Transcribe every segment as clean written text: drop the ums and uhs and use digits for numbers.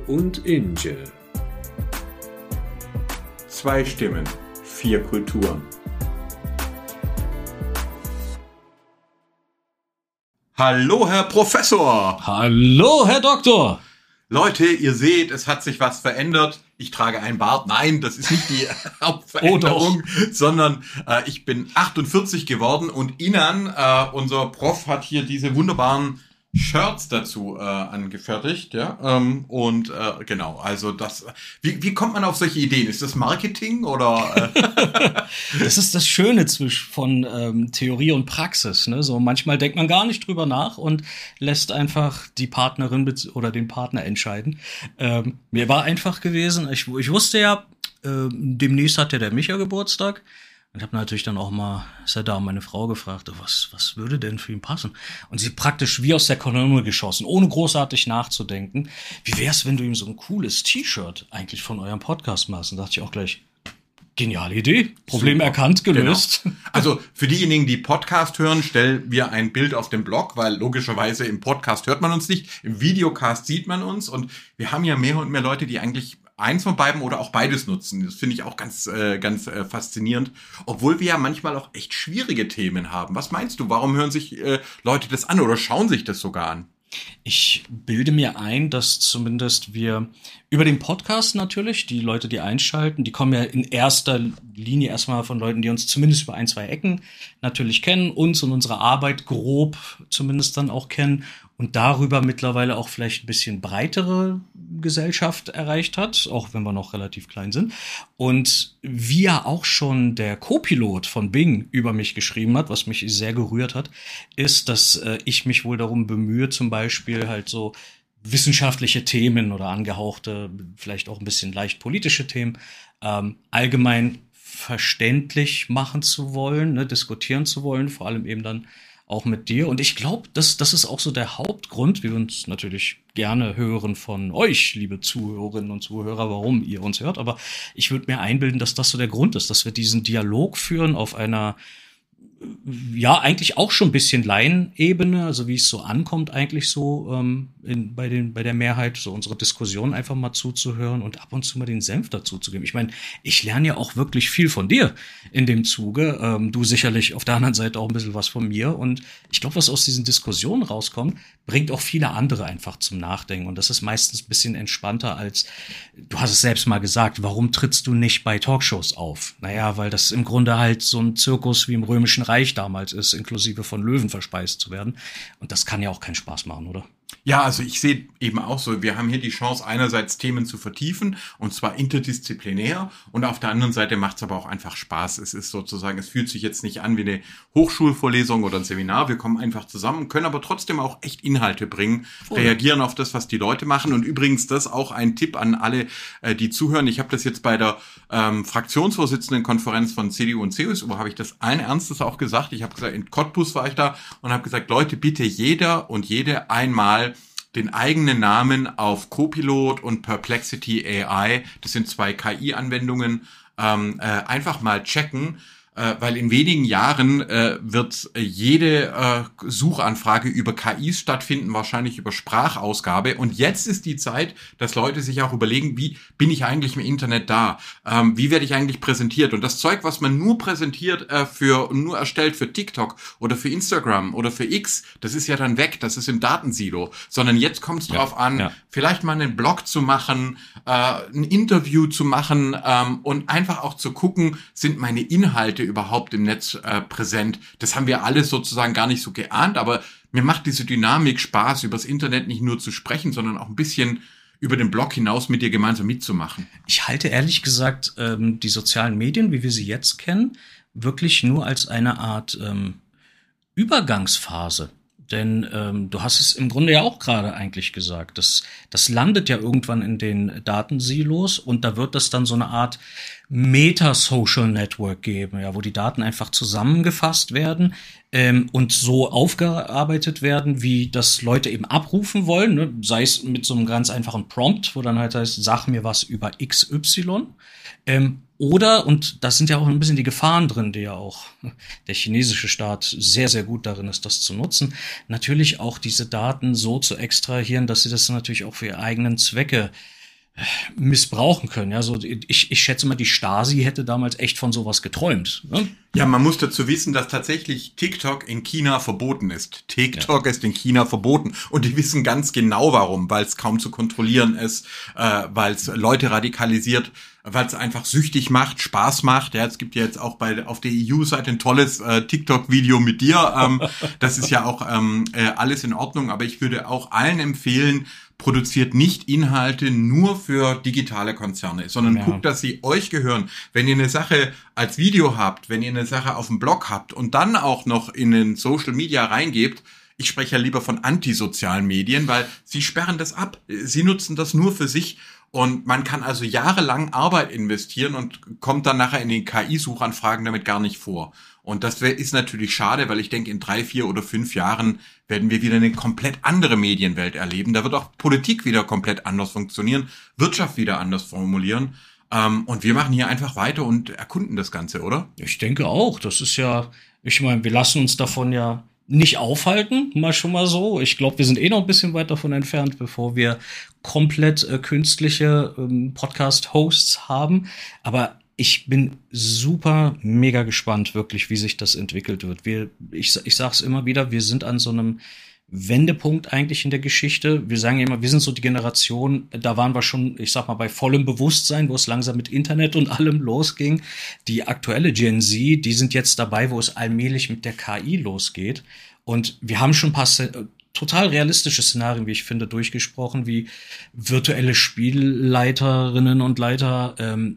und Inge. Zwei Stimmen, vier Kulturen. Hallo, Herr Professor! Hallo, Herr Doktor! Leute, ihr seht, es hat sich was verändert. Ich trage einen Bart. Nein, das ist nicht die Hauptveränderung, sondern ich bin 48 geworden und Inan, unser Prof, hat hier diese wunderbaren Shirts dazu angefertigt, ja, genau, also das, wie kommt man auf solche Ideen? Ist das Marketing oder? Das ist das Schöne von Theorie und Praxis, ne? So manchmal denkt man gar nicht drüber nach und lässt einfach die Partnerin oder den Partner entscheiden. Mir war einfach gewesen, ich wusste ja, demnächst hat ja der Micha Geburtstag. Und ich habe natürlich dann auch mal Sada, meine Frau, gefragt, was würde denn für ihn passen? Und sie praktisch wie aus der Kanone geschossen, ohne großartig nachzudenken. Wie wär's, wenn du ihm so ein cooles T-Shirt eigentlich von eurem Podcast machst? Und da dachte ich auch gleich, geniale Idee, Problem erkannt, gelöst. Genau. Also für diejenigen, die Podcast hören, stellen wir ein Bild auf dem Blog, weil logischerweise im Podcast hört man uns nicht, im Videocast sieht man uns und wir haben ja mehr und mehr Leute, die eigentlich eins von beiden oder auch beides nutzen. Das finde ich auch ganz faszinierend. Obwohl wir ja manchmal auch echt schwierige Themen haben. Was meinst du? Warum hören sich Leute das an oder schauen sich das sogar an? Ich bilde mir ein, dass zumindest wir über den Podcast natürlich, die Leute, die einschalten, die kommen ja in erster Linie erstmal von Leuten, die uns zumindest über 1, 2 Ecken natürlich kennen, uns und unsere Arbeit grob zumindest dann auch kennen und darüber mittlerweile auch vielleicht ein bisschen breitere Gesellschaft erreicht hat, auch wenn wir noch relativ klein sind. Und wie ja auch schon der Co-Pilot von Bing über mich geschrieben hat, was mich sehr gerührt hat, ist, dass ich mich wohl darum bemühe, zum Beispiel halt so wissenschaftliche Themen oder angehauchte, vielleicht auch ein bisschen leicht politische Themen, allgemein verständlich machen zu wollen, ne, diskutieren zu wollen, vor allem eben dann auch mit dir. Und ich glaube, das ist auch so der Hauptgrund, wie wir uns natürlich gerne hören von euch, liebe Zuhörerinnen und Zuhörer, warum ihr uns hört. Aber ich würde mir einbilden, dass das so der Grund ist, dass wir diesen Dialog führen auf einer, ja, eigentlich auch schon ein bisschen Laienebene, also wie es so ankommt eigentlich so bei der Mehrheit, so unsere Diskussion einfach mal zuzuhören und ab und zu mal den Senf dazu zu geben. Ich meine, ich lerne ja auch wirklich viel von dir in dem Zuge. Du sicherlich auf der anderen Seite auch ein bisschen was von mir. Und ich glaube, was aus diesen Diskussionen rauskommt, bringt auch viele andere einfach zum Nachdenken. Und das ist meistens ein bisschen entspannter als, du hast es selbst mal gesagt, warum trittst du nicht bei Talkshows auf? Naja, weil das im Grunde halt so ein Zirkus wie im Römischen Reich damals ist, inklusive von Löwen verspeist zu werden. Und das kann ja auch keinen Spaß machen, oder? Ja, also ich sehe eben auch so, wir haben hier die Chance, einerseits Themen zu vertiefen, und zwar interdisziplinär, und auf der anderen Seite macht es aber auch einfach Spaß. Es ist sozusagen, es fühlt sich jetzt nicht an wie eine Hochschulvorlesung oder ein Seminar. Wir kommen einfach zusammen, können aber trotzdem auch echt Inhalte bringen, reagieren auf das, was die Leute machen. Und übrigens, das auch ein Tipp an alle, die zuhören. Ich habe das jetzt bei der Fraktionsvorsitzendenkonferenz von CDU und CSU, habe ich das allen Ernstes auch gesagt. Ich habe gesagt, in Cottbus war ich da und habe gesagt, Leute, bitte jeder und jede einmal den eigenen Namen auf Copilot und Perplexity AI, das sind 2 KI-Anwendungen, einfach mal checken, weil in wenigen Jahren wird jede Suchanfrage über KIs stattfinden, wahrscheinlich über Sprachausgabe. Und jetzt ist die Zeit, dass Leute sich auch überlegen, wie bin ich eigentlich im Internet da? Wie werde ich eigentlich präsentiert? Und das Zeug, was man nur präsentiert, nur erstellt für TikTok oder für Instagram oder für X, das ist ja dann weg, das ist im Datensilo. Sondern jetzt kommt es drauf an, vielleicht mal einen Blog zu machen, ein Interview zu machen und einfach auch zu gucken, sind meine Inhalte überhaupt im Netz präsent. Das haben wir alles sozusagen gar nicht so geahnt, aber mir macht diese Dynamik Spaß, übers Internet nicht nur zu sprechen, sondern auch ein bisschen über den Blog hinaus mit dir gemeinsam mitzumachen. Ich halte ehrlich gesagt die sozialen Medien, wie wir sie jetzt kennen, wirklich nur als eine Art Übergangsphase. Denn du hast es im Grunde ja auch gerade eigentlich gesagt. Das landet ja irgendwann in den Datensilos und da wird es dann so eine Art Meta-Social Network geben, ja, wo die Daten einfach zusammengefasst werden und so aufgearbeitet werden, wie das Leute eben abrufen wollen, ne? Sei es mit so einem ganz einfachen Prompt, wo dann halt heißt, sag mir was über XY. Oder, und das sind ja auch ein bisschen die Gefahren drin, die ja auch der chinesische Staat sehr, sehr gut darin ist, das zu nutzen, natürlich auch diese Daten so zu extrahieren, dass sie das natürlich auch für ihre eigenen Zwecke missbrauchen können. Ja, so ich schätze mal, die Stasi hätte damals echt von sowas geträumt. Ne? Ja, man muss dazu wissen, dass tatsächlich TikTok in China verboten ist. TikTok ist in China verboten und die wissen ganz genau warum, weil es kaum zu kontrollieren ist, weil es Leute radikalisiert, weil es einfach süchtig macht, Spaß macht. Ja, es gibt ja jetzt auch auf der EU-Seite ein tolles TikTok-Video mit dir. Das ist ja auch alles in Ordnung, aber ich würde auch allen empfehlen, produziert nicht Inhalte nur für digitale Konzerne, sondern guckt, dass sie euch gehören. Wenn ihr eine Sache als Video habt, wenn ihr eine Sache auf dem Blog habt und dann auch noch in den Social Media reingebt, ich spreche ja lieber von antisozialen Medien, weil sie sperren das ab. Sie nutzen das nur für sich. Und man kann also jahrelang Arbeit investieren und kommt dann nachher in den KI-Suchanfragen damit gar nicht vor. Und das ist natürlich schade, weil ich denke, in 3, 4 oder 5 Jahren werden wir wieder eine komplett andere Medienwelt erleben. Da wird auch Politik wieder komplett anders funktionieren, Wirtschaft wieder anders formulieren. Und wir machen hier einfach weiter und erkunden das Ganze, oder? Ich denke auch. Das ist ja, ich meine, wir lassen uns davon ja nicht aufhalten, mal schon mal so. Ich glaube, wir sind noch ein bisschen weit davon entfernt, bevor wir komplett künstliche Podcast-Hosts haben. Aber ich bin super mega gespannt, wirklich, wie sich das entwickelt wird. Ich sag's immer wieder, wir sind an so einem Wendepunkt eigentlich in der Geschichte. Wir sagen ja immer, wir sind so die Generation, da waren wir schon, ich sag mal, bei vollem Bewusstsein, wo es langsam mit Internet und allem losging. Die aktuelle Gen Z, die sind jetzt dabei, wo es allmählich mit der KI losgeht. Und wir haben schon ein paar total realistische Szenarien, wie ich finde, durchgesprochen, wie virtuelle Spielleiterinnen und Leiter,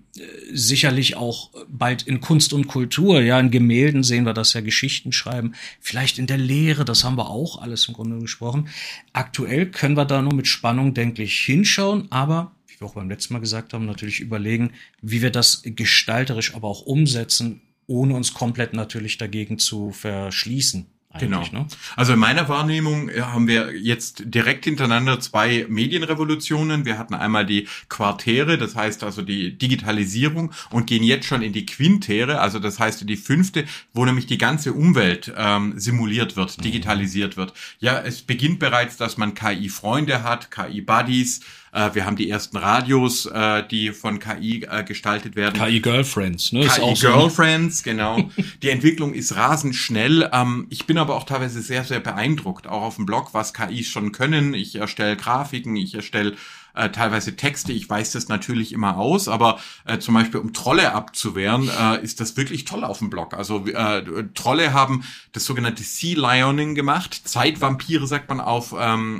sicherlich auch bald in Kunst und Kultur, ja, in Gemälden sehen wir das ja, Geschichten schreiben, vielleicht in der Lehre, das haben wir auch alles im Grunde gesprochen. Aktuell können wir da nur mit Spannung, denke ich, hinschauen, aber, wie wir auch beim letzten Mal gesagt haben, natürlich überlegen, wie wir das gestalterisch aber auch umsetzen, ohne uns komplett natürlich dagegen zu verschließen. Genau. Ne? Also in meiner Wahrnehmung haben wir jetzt direkt hintereinander 2 Medienrevolutionen. Wir hatten einmal die Quartäre, das heißt also die Digitalisierung, und gehen jetzt schon in die Quintäre, also das heißt die 5., wo nämlich die ganze Umwelt simuliert wird, digitalisiert wird. Ja, es beginnt bereits, dass man KI-Freunde hat, KI-Buddies. Wir haben die ersten Radios, die von KI gestaltet werden. KI-Girlfriends, ne? KI-Girlfriends, genau. Die Entwicklung ist rasend schnell. Ich bin aber auch teilweise sehr, sehr beeindruckt, auch auf dem Blog, was KIs schon können. Ich erstelle Grafiken, ich erstelle teilweise Texte. Ich weiß das natürlich immer aus, aber zum Beispiel um Trolle abzuwehren, ist das wirklich toll auf dem Blog. Also Trolle haben das sogenannte Sea Lioning gemacht. Zeitvampire sagt man auf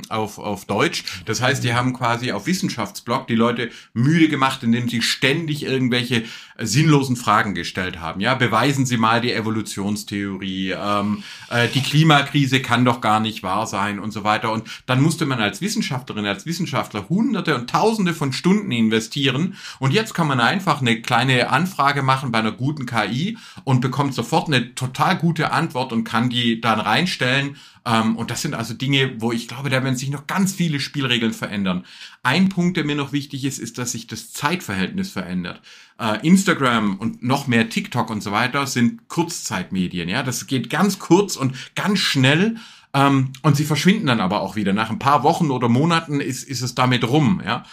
Deutsch. Das heißt, die haben quasi auf Wissenschaftsblog die Leute müde gemacht, indem sie ständig irgendwelche sinnlosen Fragen gestellt haben. Ja, beweisen Sie mal die Evolutionstheorie. Die Klimakrise kann doch gar nicht wahr sein und so weiter. Und dann musste man als Wissenschaftlerin, als Wissenschaftler Hunderte und Tausende von Stunden investieren. Und jetzt kann man einfach eine kleine Anfrage machen bei einer guten KI und bekommt sofort eine total gute Antwort und kann die dann reinstellen. Und das sind also Dinge, wo ich glaube, da werden sich noch ganz viele Spielregeln verändern. Ein Punkt, der mir noch wichtig ist, ist, dass sich das Zeitverhältnis verändert. Instagram und noch mehr TikTok und so weiter sind Kurzzeitmedien. Ja, das geht ganz kurz und ganz schnell. Und sie verschwinden dann aber auch wieder. Nach ein paar Wochen oder Monaten ist es damit rum. Ja?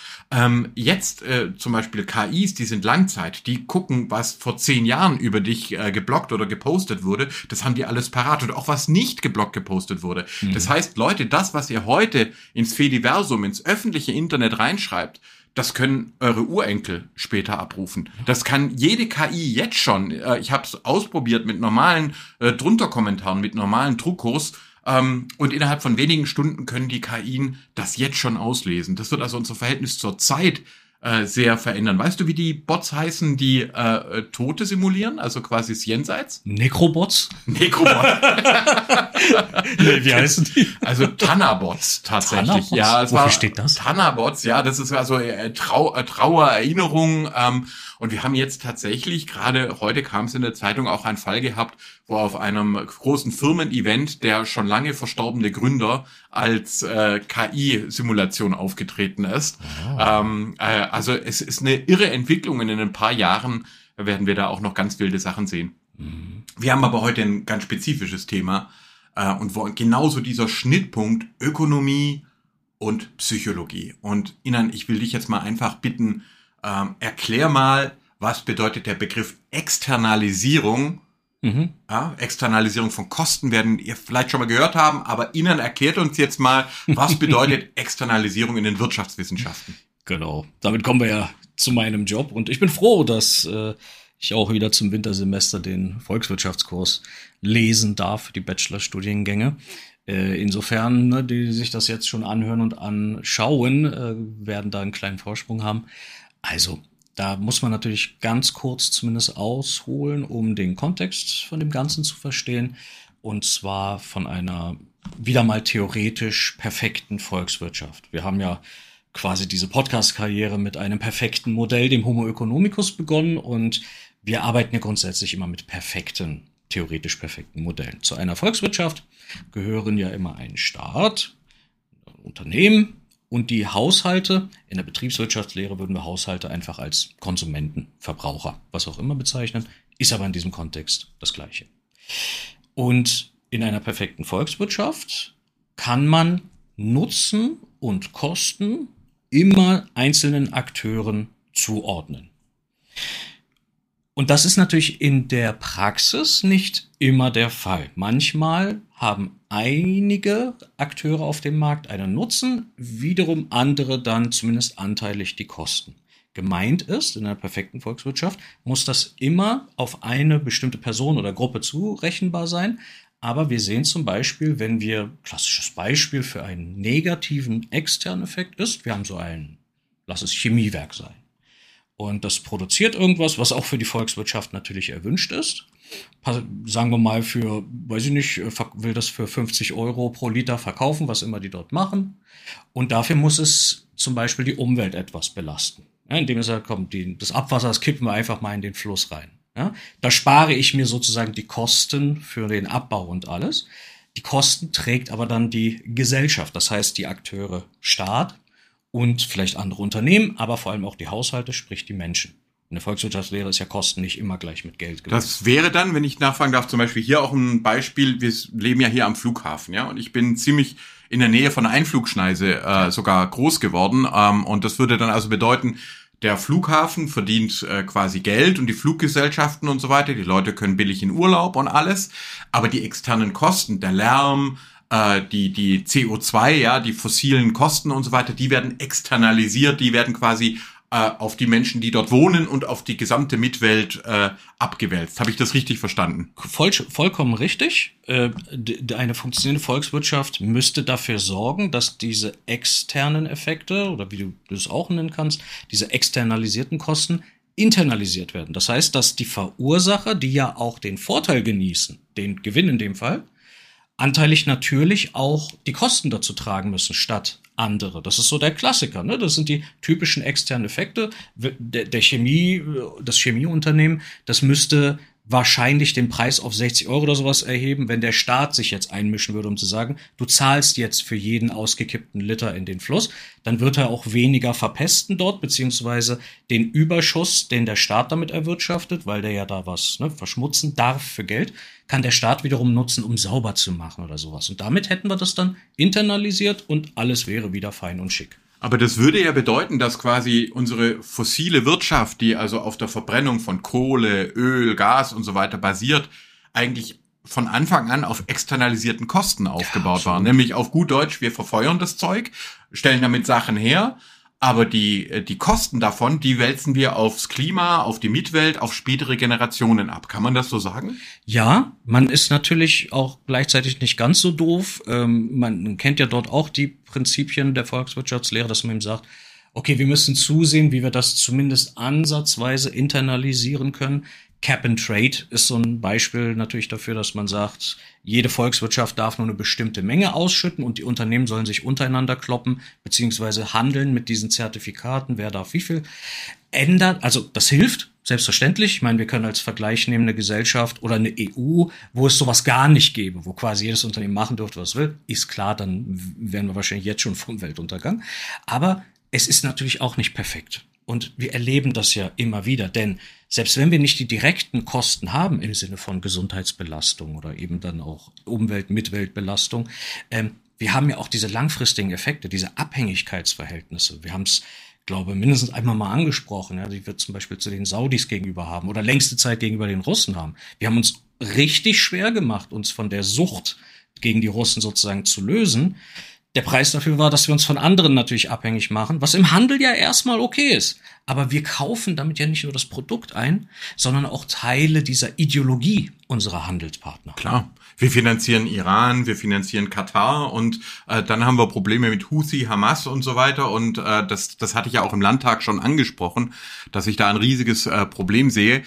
Jetzt zum Beispiel KIs, die sind Langzeit, die gucken, was vor 10 Jahren über dich geblockt oder gepostet wurde. Das haben die alles parat. Und auch was nicht geblockt gepostet wurde. Mhm. Das heißt, Leute, das, was ihr heute ins Fediversum, ins öffentliche Internet reinschreibt, das können eure Urenkel später abrufen. Das kann jede KI jetzt schon. Ich habe es ausprobiert mit normalen Drunterkommentaren, mit normalen Druckkurs. Und innerhalb von wenigen Stunden können die KIen das jetzt schon auslesen. Das wird also unser Verhältnis zur Zeit sehr verändern. Weißt du, wie die Bots heißen, die Tote simulieren? Also quasi das Jenseits? Necrobots? Necrobots. Nee, wie heißen die? Also Tannerbots tatsächlich. Tannerbots? Ja, wofür steht das? Tannerbots, ja, das ist also Trauererinnerung. Und wir haben jetzt tatsächlich, gerade heute kam es in der Zeitung, auch einen Fall gehabt, wo auf einem großen Firmen-Event der schon lange verstorbene Gründer als KI-Simulation aufgetreten ist. Oh. Also es ist eine irre Entwicklung. In ein paar Jahren werden wir da auch noch ganz wilde Sachen sehen. Mhm. Wir haben aber heute ein ganz spezifisches Thema und wo genauso dieser Schnittpunkt Ökonomie und Psychologie. Und Inan, ich will dich jetzt mal einfach bitten, erklär mal, was bedeutet der Begriff Externalisierung? Ja, Externalisierung von Kosten werden ihr vielleicht schon mal gehört haben, aber Inan erklärt uns jetzt mal, was bedeutet Externalisierung in den Wirtschaftswissenschaften? Genau, damit kommen wir ja zu meinem Job und ich bin froh, dass ich auch wieder zum Wintersemester den Volkswirtschaftskurs lesen darf für die Bachelorstudiengänge. Insofern, ne, die sich das jetzt schon anhören und anschauen, werden da einen kleinen Vorsprung haben. Also, da muss man natürlich ganz kurz zumindest ausholen, um den Kontext von dem Ganzen zu verstehen. Und zwar von einer wieder mal theoretisch perfekten Volkswirtschaft. Wir haben ja quasi diese Podcast-Karriere mit einem perfekten Modell, dem Homo economicus, begonnen. Und wir arbeiten ja grundsätzlich immer mit theoretisch perfekten Modellen. Zu einer Volkswirtschaft gehören ja immer ein Staat, ein Unternehmen, und die Haushalte. In der Betriebswirtschaftslehre würden wir Haushalte einfach als Konsumenten, Verbraucher, was auch immer bezeichnen, ist aber in diesem Kontext das Gleiche. Und in einer perfekten Volkswirtschaft kann man Nutzen und Kosten immer einzelnen Akteuren zuordnen. Und das ist natürlich in der Praxis nicht immer der Fall. Manchmal haben einige Akteure auf dem Markt einen Nutzen, wiederum andere dann zumindest anteilig die Kosten. Gemeint ist, in einer perfekten Volkswirtschaft muss das immer auf eine bestimmte Person oder Gruppe zurechenbar sein. Aber wir sehen zum Beispiel, wenn wir, klassisches Beispiel für einen negativen externen Effekt ist, wir haben so ein, lass es Chemiewerk sein. Und das produziert irgendwas, was auch für die Volkswirtschaft natürlich erwünscht ist. Sagen wir mal für, weiß ich nicht, will das für 50 € pro Liter verkaufen, was immer die dort machen. Und dafür muss es zum Beispiel die Umwelt etwas belasten. Ja, indem es sagt, komm, das Abwasser, das kippen wir einfach mal in den Fluss rein. Ja, da spare ich mir sozusagen die Kosten für den Abbau und alles. Die Kosten trägt aber dann die Gesellschaft, das heißt die Akteure Staat und vielleicht andere Unternehmen, aber vor allem auch die Haushalte, sprich die Menschen. In der Volkswirtschaftslehre ist ja Kosten nicht immer gleich mit Geld gemeint. Das wäre dann, wenn ich nachfragen darf, zum Beispiel hier auch ein Beispiel, wir leben ja hier am Flughafen, ja, und ich bin ziemlich in der Nähe von der Einflugschneise sogar groß geworden, und das würde dann also bedeuten, der Flughafen verdient quasi Geld und die Fluggesellschaften und so weiter, die Leute können billig in Urlaub und alles, aber die externen Kosten, der Lärm, die CO2, ja, die fossilen Kosten und so weiter, die werden externalisiert, die werden quasi auf die Menschen, die dort wohnen und auf die gesamte Mitwelt abgewälzt. Habe ich das richtig verstanden? Vollkommen richtig. Eine funktionierende Volkswirtschaft müsste dafür sorgen, dass diese externen Effekte, oder wie du das auch nennen kannst, diese externalisierten Kosten internalisiert werden. Das heißt, dass die Verursacher, die ja auch den Vorteil genießen, den Gewinn in dem Fall, anteilig natürlich auch die Kosten dazu tragen müssen, statt andere. Das ist so der Klassiker, ne? Das sind die typischen externen Effekte. Das Chemieunternehmen, das müsste wahrscheinlich den Preis auf 60 € oder sowas erheben, wenn der Staat sich jetzt einmischen würde, um zu sagen, du zahlst jetzt für jeden ausgekippten Liter in den Fluss, dann wird er auch weniger verpesten dort, beziehungsweise den Überschuss, den der Staat damit erwirtschaftet, weil der ja da was verschmutzen darf für Geld, kann der Staat wiederum nutzen, um sauber zu machen oder sowas. Und damit hätten wir das dann internalisiert und alles wäre wieder fein und schick. Aber das würde ja bedeuten, dass quasi unsere fossile Wirtschaft, die also auf der Verbrennung von Kohle, Öl, Gas und so weiter basiert, eigentlich von Anfang an auf externalisierten Kosten aufgebaut war. Nämlich auf gut Deutsch, wir verfeuern das Zeug, stellen damit Sachen her, aber die Kosten davon, die wälzen wir aufs Klima, auf die Mitwelt, auf spätere Generationen ab. Kann man das so sagen? Ja, man ist natürlich auch gleichzeitig nicht ganz so doof. Man kennt ja dort auch die Prinzipien der Volkswirtschaftslehre, dass man eben sagt, okay, wir müssen zusehen, wie wir das zumindest ansatzweise internalisieren können. Cap and Trade ist so ein Beispiel natürlich dafür, dass man sagt, jede Volkswirtschaft darf nur eine bestimmte Menge ausschütten und die Unternehmen sollen sich untereinander kloppen, beziehungsweise handeln mit diesen Zertifikaten, wer darf wie viel ändern. Also das hilft, selbstverständlich. Ich meine, wir können als Vergleich nehmen eine Gesellschaft oder eine EU, wo es sowas gar nicht gäbe, wo quasi jedes Unternehmen machen dürfte, was es will. Ist klar, dann wären wir wahrscheinlich jetzt schon vom Weltuntergang. Aber es ist natürlich auch nicht perfekt. Und wir erleben das ja immer wieder, denn selbst wenn wir nicht die direkten Kosten haben im Sinne von Gesundheitsbelastung oder eben dann auch Umwelt-Mitweltbelastung, wir haben ja auch diese langfristigen Effekte, diese Abhängigkeitsverhältnisse. Wir haben es, glaube mindestens einmal mal angesprochen, ja, die wir zum Beispiel zu den Saudis gegenüber haben oder längste Zeit gegenüber den Russen haben. Wir haben uns richtig schwer gemacht, uns von der Sucht gegen die Russen sozusagen zu lösen. Der Preis dafür war, dass wir uns von anderen natürlich abhängig machen, was im Handel ja erstmal okay ist. Aber wir kaufen damit ja nicht nur das Produkt ein, sondern auch Teile dieser Ideologie unserer Handelspartner. Klar. Wir finanzieren Iran, wir finanzieren Katar und dann haben wir Probleme mit Houthi, Hamas und so weiter. Und das hatte ich ja auch im Landtag schon angesprochen, dass ich da ein riesiges Problem sehe.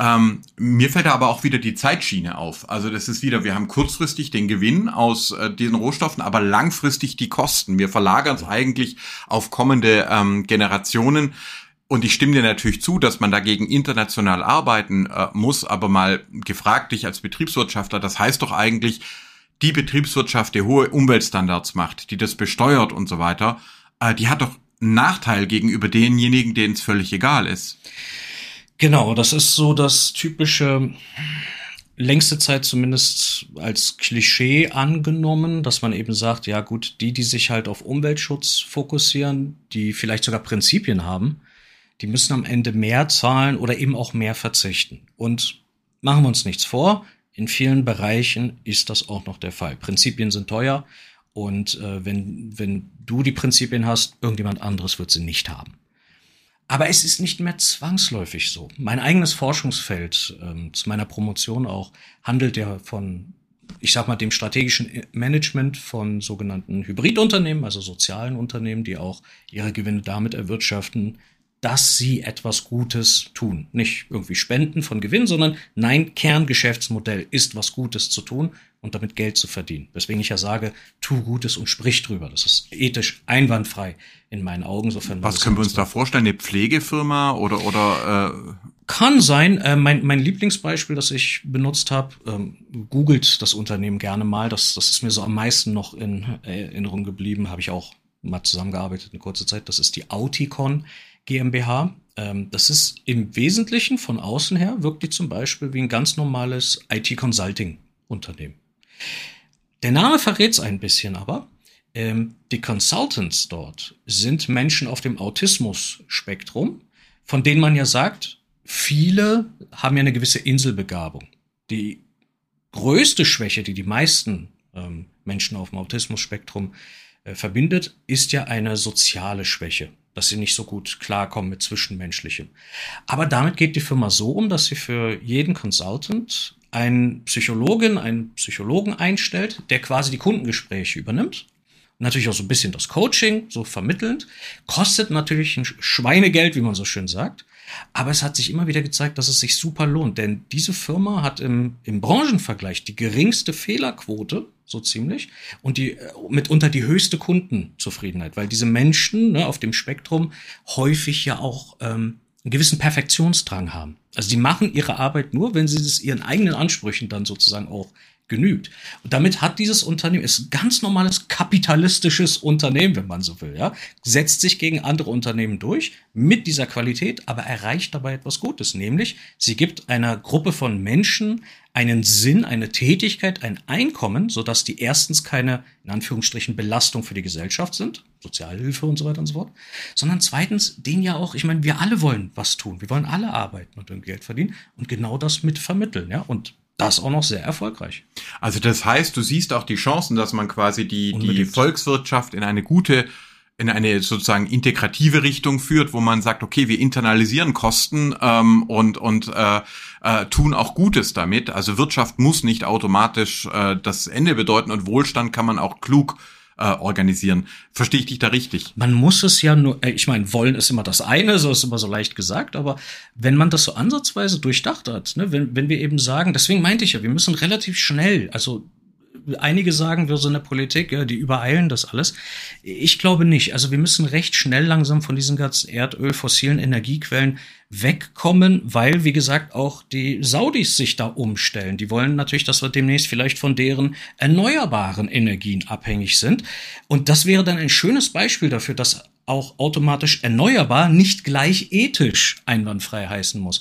Mir fällt da aber auch wieder die Zeitschiene auf. Also das ist wieder, wir haben kurzfristig den Gewinn aus diesen Rohstoffen, aber langfristig die Kosten. Wir verlagern es eigentlich auf kommende Generationen. Und ich stimme dir natürlich zu, dass man dagegen international arbeiten muss, aber mal gefragt dich als Betriebswirtschaftler, das heißt doch eigentlich, die Betriebswirtschaft, die hohe Umweltstandards macht, die das besteuert und so weiter, die hat doch einen Nachteil gegenüber denjenigen, denen es völlig egal ist. Genau, das ist so das typische, längste Zeit zumindest als Klischee angenommen, dass man eben sagt, ja gut, die sich halt auf Umweltschutz fokussieren, die vielleicht sogar Prinzipien haben, die müssen am Ende mehr zahlen oder eben auch mehr verzichten. Und machen wir uns nichts vor, in vielen Bereichen ist das auch noch der Fall. Prinzipien sind teuer und wenn du die Prinzipien hast, irgendjemand anderes wird sie nicht haben. Aber es ist nicht mehr zwangsläufig so. Mein eigenes Forschungsfeld, zu meiner Promotion auch, handelt ja von, ich sag mal, dem strategischen Management von sogenannten Hybridunternehmen, also sozialen Unternehmen, die auch ihre Gewinne damit erwirtschaften, dass sie etwas Gutes tun. Nicht irgendwie Spenden von Gewinn, sondern nein, Kerngeschäftsmodell ist, was Gutes zu tun und damit Geld zu verdienen. Weswegen ich ja sage, tu Gutes und sprich drüber. Das ist ethisch einwandfrei in meinen Augen. Was können wir uns da vorstellen? Eine Pflegefirma oder Kann sein. Mein Lieblingsbeispiel, das ich benutzt habe, googelt das Unternehmen gerne mal. Das ist mir so am meisten noch in Erinnerung geblieben. Habe ich auch mal zusammengearbeitet eine kurze Zeit. Das ist die Auticon GmbH. Das ist im Wesentlichen von außen her, wirkt die zum Beispiel wie ein ganz normales IT-Consulting-Unternehmen. Der Name verrät es ein bisschen, aber die Consultants dort sind Menschen auf dem Autismus-Spektrum, von denen man ja sagt, viele haben ja eine gewisse Inselbegabung. Die größte Schwäche, die meisten Menschen auf dem Autismus-Spektrum verbindet, ist ja eine soziale Schwäche, dass sie nicht so gut klarkommen mit Zwischenmenschlichem. Aber damit geht die Firma so um, dass sie für jeden Consultant einen Psychologen einstellt, der quasi die Kundengespräche übernimmt. Natürlich auch so ein bisschen das Coaching, so vermittelnd. Kostet natürlich ein Schweinegeld, wie man so schön sagt. Aber es hat sich immer wieder gezeigt, dass es sich super lohnt. Denn diese Firma hat im Branchenvergleich die geringste Fehlerquote, so ziemlich, und die mitunter die höchste Kundenzufriedenheit. Weil diese Menschen auf dem Spektrum häufig ja auch einen gewissen Perfektionsdrang haben. Also die machen ihre Arbeit nur, wenn sie es ihren eigenen Ansprüchen dann sozusagen auch genügt. Und damit hat dieses Unternehmen, ist ein ganz normales kapitalistisches Unternehmen, wenn man so will, ja, setzt sich gegen andere Unternehmen durch mit dieser Qualität, aber erreicht dabei etwas Gutes, nämlich sie gibt einer Gruppe von Menschen einen Sinn, eine Tätigkeit, ein Einkommen, sodass die erstens keine, in Anführungsstrichen, Belastung für die Gesellschaft sind, Sozialhilfe und so weiter und so fort, sondern zweitens denen ja auch, ich meine, wir alle wollen was tun, wir wollen alle arbeiten und Geld verdienen und genau das mit vermitteln, ja, und das auch noch sehr erfolgreich. Also das heißt, du siehst auch die Chancen, dass man quasi die Volkswirtschaft in eine sozusagen integrative Richtung führt, wo man sagt, okay, wir internalisieren Kosten und tun auch Gutes damit. Also Wirtschaft muss nicht automatisch das Ende bedeuten und Wohlstand kann man auch klug organisieren. Verstehe ich dich da richtig? Man muss es ja nur, ich meine, wollen ist immer das eine, so ist immer so leicht gesagt, aber wenn man das so ansatzweise durchdacht hat, ne, wenn wir eben sagen, deswegen meinte ich ja, wir müssen relativ schnell, also einige sagen, wir so in der Politik, ja, die übereilen das alles. Ich glaube nicht. Also wir müssen recht schnell langsam von diesen ganzen Erdöl, fossilen Energiequellen wegkommen, weil, wie gesagt, auch die Saudis sich da umstellen. Die wollen natürlich, dass wir demnächst vielleicht von deren erneuerbaren Energien abhängig sind. Und das wäre dann ein schönes Beispiel dafür, dass auch automatisch erneuerbar nicht gleich ethisch einwandfrei heißen muss.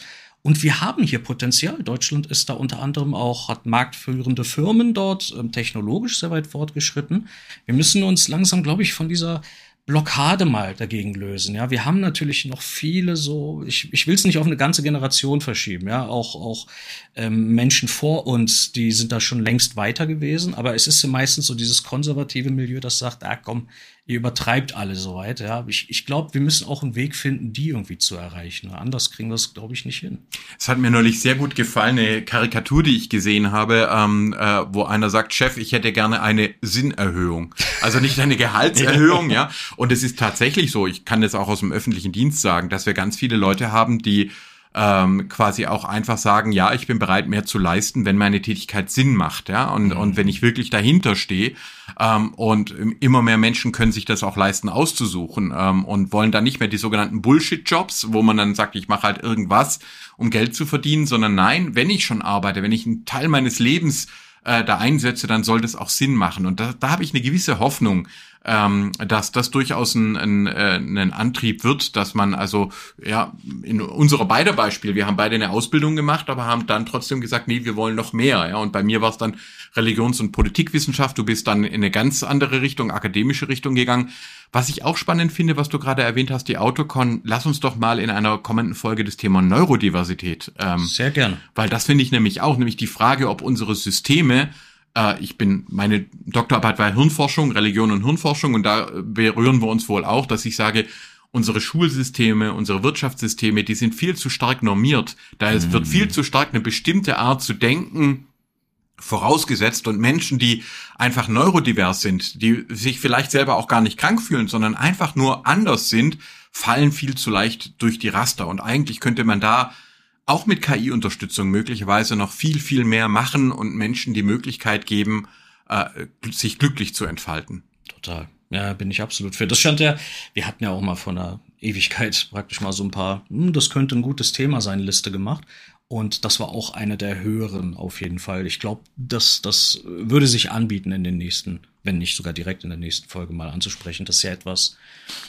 Und wir haben hier Potenzial. Deutschland ist da unter anderem auch, hat marktführende Firmen dort, technologisch sehr weit fortgeschritten. Wir müssen uns langsam, glaube ich, von dieser Blockade mal dagegen lösen. Ja, wir haben natürlich noch viele so, ich will es nicht auf eine ganze Generation verschieben, ja, auch Menschen vor uns, die sind da schon längst weiter gewesen, aber es ist ja meistens so dieses konservative Milieu, das sagt, komm, ihr übertreibt alle so weit, ja. Ich glaube, wir müssen auch einen Weg finden, die irgendwie zu erreichen. Anders kriegen wir es, glaube ich, nicht hin. Es hat mir neulich sehr gut gefallen, eine Karikatur, die ich gesehen habe, wo einer sagt, Chef, ich hätte gerne eine Sinnerhöhung. Also nicht eine Gehaltserhöhung, ja. Und es ist tatsächlich so, ich kann das auch aus dem öffentlichen Dienst sagen, dass wir ganz viele Leute haben, die quasi auch einfach sagen, ja, ich bin bereit, mehr zu leisten, wenn meine Tätigkeit Sinn macht, ja, und wenn ich wirklich dahinter stehe, und immer mehr Menschen können sich das auch leisten, auszusuchen, und wollen dann nicht mehr die sogenannten Bullshit-Jobs, wo man dann sagt, ich mache halt irgendwas, um Geld zu verdienen, sondern nein, wenn ich schon arbeite, wenn ich einen Teil meines Lebens da einsetze, dann soll das auch Sinn machen. Und da habe ich eine gewisse Hoffnung, dass das durchaus ein Antrieb wird, dass man also, ja, in unserer beider Beispiel, wir haben beide eine Ausbildung gemacht, aber haben dann trotzdem gesagt, nee, wir wollen noch mehr. Ja, und bei mir war es dann Religions- und Politikwissenschaft, du bist dann in eine ganz andere Richtung, akademische Richtung gegangen. Was ich auch spannend finde, was du gerade erwähnt hast, die Autocon, lass uns doch mal in einer kommenden Folge das Thema Neurodiversität. Sehr gerne. Weil das finde ich nämlich auch, nämlich die Frage, ob unsere Systeme, meine Doktorarbeit war Hirnforschung, Religion und Hirnforschung, und da berühren wir uns wohl auch, dass ich sage, unsere Schulsysteme, unsere Wirtschaftssysteme, die sind viel zu stark normiert. Da wird viel zu stark eine bestimmte Art zu denken vorausgesetzt, und Menschen, die einfach neurodivers sind, die sich vielleicht selber auch gar nicht krank fühlen, sondern einfach nur anders sind, fallen viel zu leicht durch die Raster. Und eigentlich könnte man da auch mit KI-Unterstützung möglicherweise noch viel, viel mehr machen und Menschen die Möglichkeit geben, sich glücklich zu entfalten. Total. Ja, bin ich absolut für. Das stand ja, wir hatten ja auch mal vor einer Ewigkeit praktisch mal so ein paar, das könnte ein gutes Thema sein, Liste gemacht. Und das war auch eine der höheren auf jeden Fall. Ich glaube, das würde sich anbieten in den nächsten, wenn nicht sogar direkt in der nächsten Folge mal anzusprechen. Das ist ja etwas,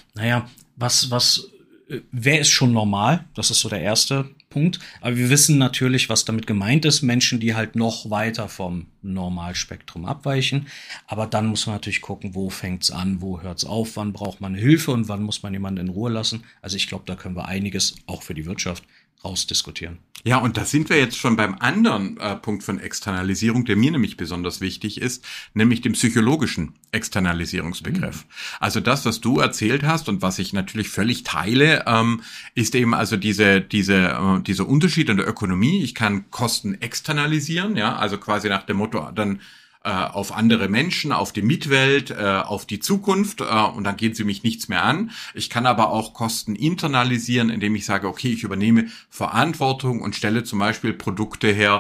wer ist schon normal? Das ist so der erste Punkt. Aber wir wissen natürlich, was damit gemeint ist. Menschen, die halt noch weiter vom Normalspektrum abweichen. Aber dann muss man natürlich gucken, wo fängt's an, wo hört's auf, wann braucht man Hilfe und wann muss man jemanden in Ruhe lassen. Also ich glaube, da können wir einiges auch für die Wirtschaft rausdiskutieren. Ja, und da sind wir jetzt schon beim anderen Punkt von Externalisierung, der mir nämlich besonders wichtig ist, nämlich dem psychologischen Externalisierungsbegriff. Also das, was du erzählt hast und was ich natürlich völlig teile, ist eben also dieser Unterschied in der Ökonomie. Ich kann Kosten externalisieren, ja, also quasi nach dem Motto dann auf andere Menschen, auf die Mitwelt, auf die Zukunft, und dann geht sie mich nichts mehr an. Ich kann aber auch Kosten internalisieren, indem ich sage, okay, ich übernehme Verantwortung und stelle zum Beispiel Produkte her,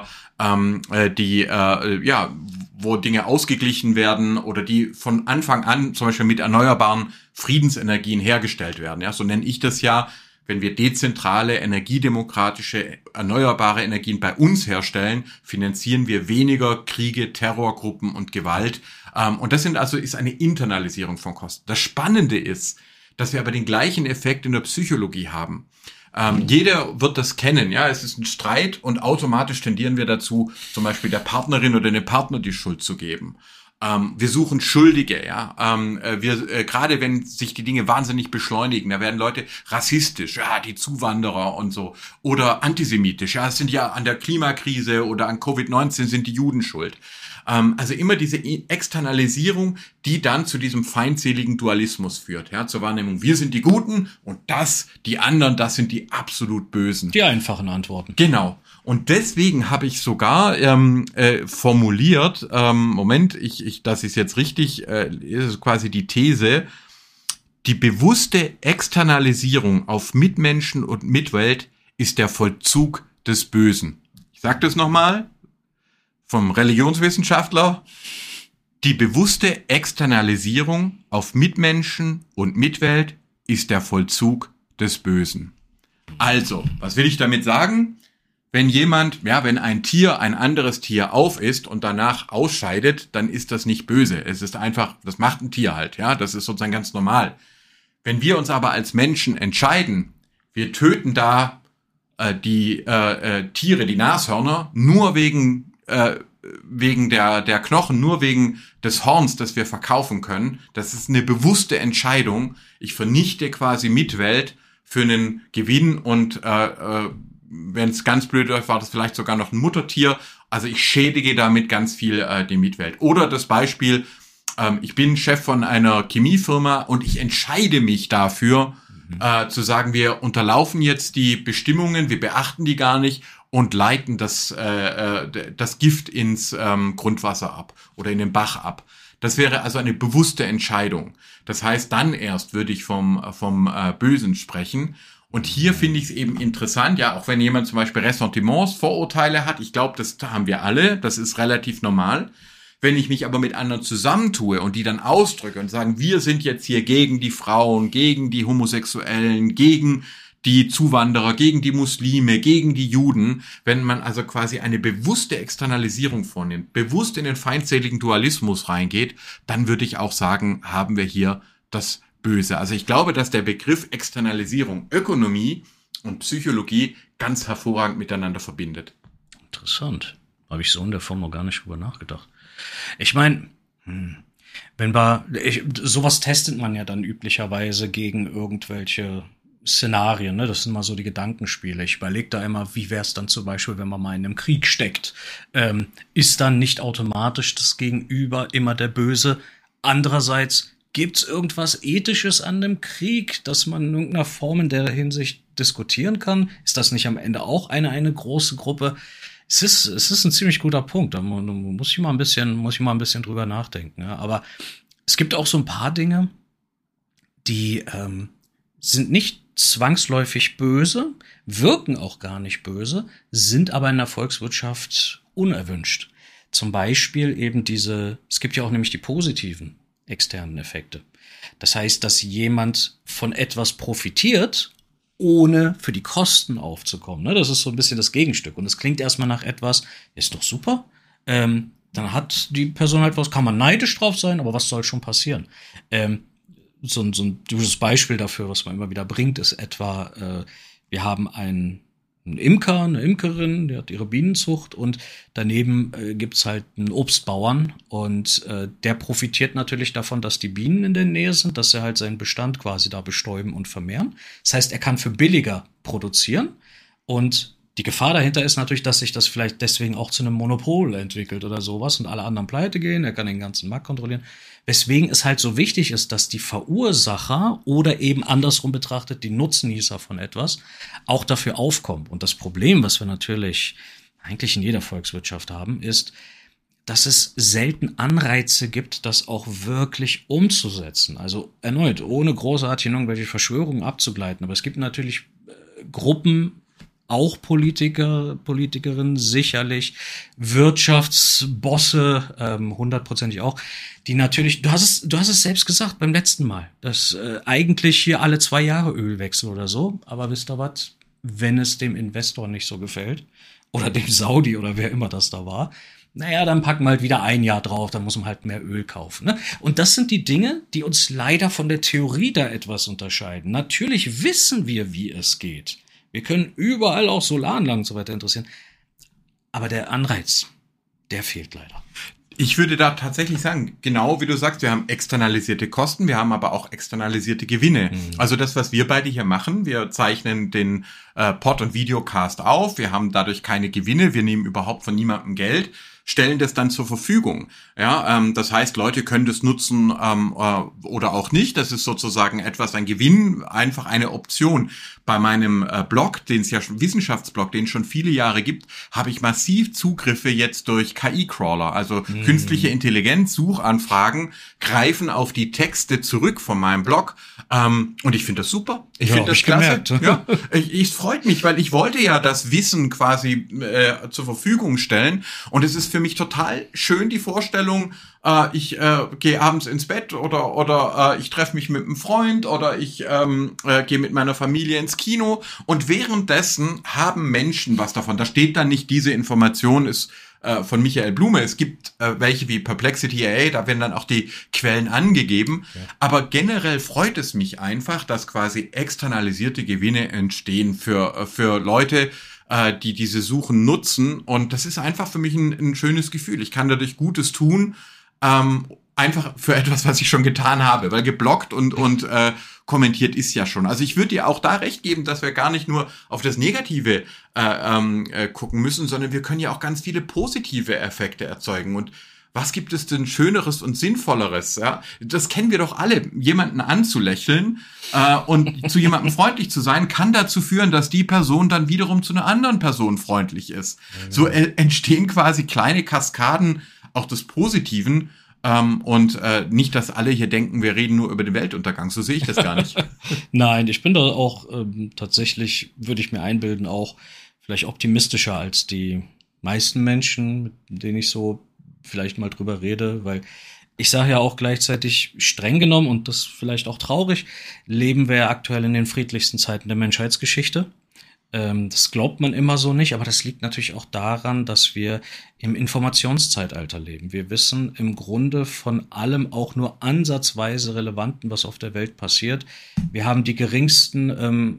wo Dinge ausgeglichen werden oder die von Anfang an zum Beispiel mit erneuerbaren Friedensenergien hergestellt werden. Ja, so nenne ich das ja. Wenn wir dezentrale, energiedemokratische, erneuerbare Energien bei uns herstellen, finanzieren wir weniger Kriege, Terrorgruppen und Gewalt. Und das ist eine Internalisierung von Kosten. Das Spannende ist, dass wir aber den gleichen Effekt in der Psychologie haben. Jeder wird das kennen, ja. Es ist ein Streit und automatisch tendieren wir dazu, zum Beispiel der Partnerin oder dem Partner die Schuld zu geben. Wir suchen Schuldige, ja. Gerade wenn sich die Dinge wahnsinnig beschleunigen, da werden Leute rassistisch, ja, die Zuwanderer und so, oder antisemitisch, ja, es sind ja an der Klimakrise oder an Covid-19 sind die Juden schuld. Also immer diese Externalisierung, die dann zu diesem feindseligen Dualismus führt, ja, zur Wahrnehmung, wir sind die Guten und die anderen, das sind die absolut Bösen. Die einfachen Antworten. Genau. Und deswegen habe ich sogar formuliert, das ist jetzt richtig, ist quasi die These, die bewusste Externalisierung auf Mitmenschen und Mitwelt ist der Vollzug des Bösen. Ich sage das nochmal, vom Religionswissenschaftler, die bewusste Externalisierung auf Mitmenschen und Mitwelt ist der Vollzug des Bösen. Also, was will ich damit sagen? Wenn ein Tier ein anderes Tier aufisst und danach ausscheidet, dann ist das nicht böse. Es ist einfach, das macht ein Tier halt, ja, das ist sozusagen ganz normal. Wenn wir uns aber als Menschen entscheiden, wir töten da die Tiere, die Nashörner, nur wegen der Knochen, nur wegen des Horns, das wir verkaufen können. Das ist eine bewusste Entscheidung. Ich vernichte quasi Mitwelt für einen Gewinn und wenn es ganz blöd läuft, war das vielleicht sogar noch ein Muttertier. Also ich schädige damit ganz viel die Mitwelt. Oder das Beispiel, ich bin Chef von einer Chemiefirma und ich entscheide mich dafür, zu sagen, wir unterlaufen jetzt die Bestimmungen, wir beachten die gar nicht und leiten das Gift ins Grundwasser ab oder in den Bach ab. Das wäre also eine bewusste Entscheidung. Das heißt, dann erst würde ich vom Bösen sprechen. Und hier finde ich es eben interessant, ja, auch wenn jemand zum Beispiel Ressentiments, Vorurteile hat, ich glaube, das haben wir alle, das ist relativ normal. Wenn ich mich aber mit anderen zusammentue und die dann ausdrücke und sagen, wir sind jetzt hier gegen die Frauen, gegen die Homosexuellen, gegen die Zuwanderer, gegen die Muslime, gegen die Juden, wenn man also quasi eine bewusste Externalisierung vornimmt, bewusst in den feindseligen Dualismus reingeht, dann würde ich auch sagen, haben wir hier das Böse. Also ich glaube, dass der Begriff Externalisierung Ökonomie und Psychologie ganz hervorragend miteinander verbindet. Interessant. Habe ich so in der Form noch gar nicht drüber nachgedacht. Ich meine, sowas testet man ja dann üblicherweise gegen irgendwelche Szenarien, ne? Das sind mal so die Gedankenspiele. Ich überlege da immer, wie wäre es dann zum Beispiel, wenn man mal in einem Krieg steckt? Ist dann nicht automatisch das Gegenüber immer der Böse? Andererseits, gibt es irgendwas Ethisches an dem Krieg, das man in irgendeiner Form in der Hinsicht diskutieren kann? Ist das nicht am Ende auch eine große Gruppe? Es ist ein ziemlich guter Punkt. Da muss ich mal ein bisschen drüber nachdenken. Ja. Aber es gibt auch so ein paar Dinge, die sind nicht zwangsläufig böse, wirken auch gar nicht böse, sind aber in der Volkswirtschaft unerwünscht. Zum Beispiel eben es gibt ja auch nämlich die positiven externen Effekte. Das heißt, dass jemand von etwas profitiert, ohne für die Kosten aufzukommen. Ne? Das ist so ein bisschen das Gegenstück. Und es klingt erstmal nach etwas, ist doch super. Dann hat die Person halt was, kann man neidisch drauf sein, aber was soll schon passieren? So ein typisches Beispiel dafür, was man immer wieder bringt, ist etwa, wir haben einen Imker, eine Imkerin, die hat ihre Bienenzucht und daneben gibt's halt einen Obstbauern und der profitiert natürlich davon, dass die Bienen in der Nähe sind, dass er halt seinen Bestand quasi da bestäuben und vermehren. Das heißt, er kann für billiger produzieren und die Gefahr dahinter ist natürlich, dass sich das vielleicht deswegen auch zu einem Monopol entwickelt oder sowas und alle anderen pleite gehen, er kann den ganzen Markt kontrollieren. Weswegen es halt so wichtig ist, dass die Verursacher oder eben andersrum betrachtet die Nutznießer von etwas auch dafür aufkommen. Und das Problem, was wir natürlich eigentlich in jeder Volkswirtschaft haben, ist, dass es selten Anreize gibt, das auch wirklich umzusetzen. Also erneut, ohne großartig irgendwelche Verschwörungen abzugleiten. Aber es gibt natürlich Gruppen, auch Politiker, Politikerinnen, sicherlich Wirtschaftsbosse, 100%ig auch, die natürlich, du hast es selbst gesagt beim letzten Mal, dass eigentlich hier alle 2 Jahre Ölwechsel oder so, aber wisst ihr was, wenn es dem Investor nicht so gefällt oder dem Saudi oder wer immer das da war, naja, dann packen wir halt wieder 1 Jahr drauf, dann muss man halt mehr Öl kaufen. Ne? Und das sind die Dinge, die uns leider von der Theorie da etwas unterscheiden. Natürlich wissen wir, wie es geht. Wir können überall auch Solaranlagen und so weiter interessieren. Aber der Anreiz, der fehlt leider. Ich würde da tatsächlich sagen, genau wie du sagst, wir haben externalisierte Kosten, wir haben aber auch externalisierte Gewinne. Also das, was wir beide hier machen, wir zeichnen den Pod- und Videocast auf, wir haben dadurch keine Gewinne, wir nehmen überhaupt von niemandem Geld, stellen das dann zur Verfügung. Ja, das heißt, Leute können das nutzen oder auch nicht. Das ist sozusagen ein Gewinn, einfach eine Option. Bei meinem Blog, den es ja schon, Wissenschaftsblog, den es schon viele Jahre gibt, habe ich massiv Zugriffe jetzt durch KI-Crawler, also künstliche Intelligenz, Suchanfragen greifen auf die Texte zurück von meinem Blog. Und ich finde das super. Ich finde das klasse. Ja, ich freut mich, weil ich wollte ja das Wissen quasi zur Verfügung stellen. Und es ist für mich total schön, die Vorstellung, ich gehe abends ins Bett oder ich treffe mich mit einem Freund oder ich gehe mit meiner Familie ins Kino und währenddessen haben Menschen was davon. Da steht dann nicht, diese Information ist von Michael Blume. Es gibt welche wie Perplexity AA, da werden dann auch die Quellen angegeben. Ja. Aber generell freut es mich einfach, dass quasi externalisierte Gewinne entstehen für Leute, die diese Suchen nutzen. Und das ist einfach für mich ein schönes Gefühl. Ich kann dadurch Gutes tun, einfach für etwas, was ich schon getan habe, weil geblockt und kommentiert ist ja schon. Also ich würde dir auch da recht geben, dass wir gar nicht nur auf das Negative gucken müssen, sondern wir können ja auch ganz viele positive Effekte erzeugen. Und was gibt es denn Schöneres und Sinnvolleres? Ja? Das kennen wir doch alle. Jemanden anzulächeln und zu jemandem freundlich zu sein, kann dazu führen, dass die Person dann wiederum zu einer anderen Person freundlich ist. Ja. So entstehen quasi kleine Kaskaden auch des Positiven. Und nicht, dass alle hier denken, wir reden nur über den Weltuntergang. So sehe ich das gar nicht. Nein, ich bin da auch tatsächlich, würde ich mir einbilden, auch vielleicht optimistischer als die meisten Menschen, mit denen ich so vielleicht mal drüber rede, weil ich sage ja auch gleichzeitig, streng genommen, und das vielleicht auch traurig, leben wir ja aktuell in den friedlichsten Zeiten der Menschheitsgeschichte. Das glaubt man immer so nicht, aber das liegt natürlich auch daran, dass wir im Informationszeitalter leben. Wir wissen im Grunde von allem auch nur ansatzweise Relevanten, was auf der Welt passiert. Wir haben die geringste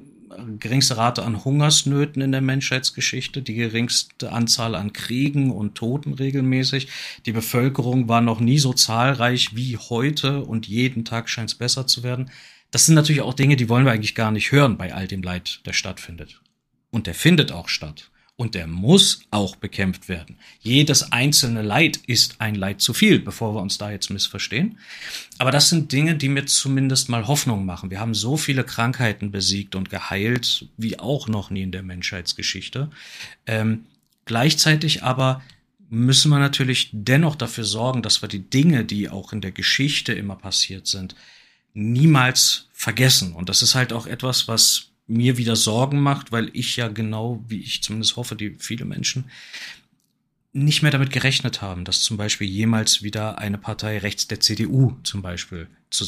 Rate an Hungersnöten in der Menschheitsgeschichte, die geringste Anzahl an Kriegen und Toten regelmäßig. Die Bevölkerung war noch nie so zahlreich wie heute und jeden Tag scheint es besser zu werden. Das sind natürlich auch Dinge, die wollen wir eigentlich gar nicht hören bei all dem Leid, der stattfindet. Und der findet auch statt. Und der muss auch bekämpft werden. Jedes einzelne Leid ist ein Leid zu viel, bevor wir uns da jetzt missverstehen. Aber das sind Dinge, die mir zumindest mal Hoffnung machen. Wir haben so viele Krankheiten besiegt und geheilt, wie auch noch nie in der Menschheitsgeschichte. Gleichzeitig aber müssen wir natürlich dennoch dafür sorgen, dass wir die Dinge, die auch in der Geschichte immer passiert sind, niemals vergessen. Und das ist halt auch etwas, was mir wieder Sorgen macht, weil ich ja genau, wie ich zumindest hoffe, die viele Menschen nicht mehr damit gerechnet haben, dass zum Beispiel jemals wieder eine Partei rechts der CDU zum Beispiel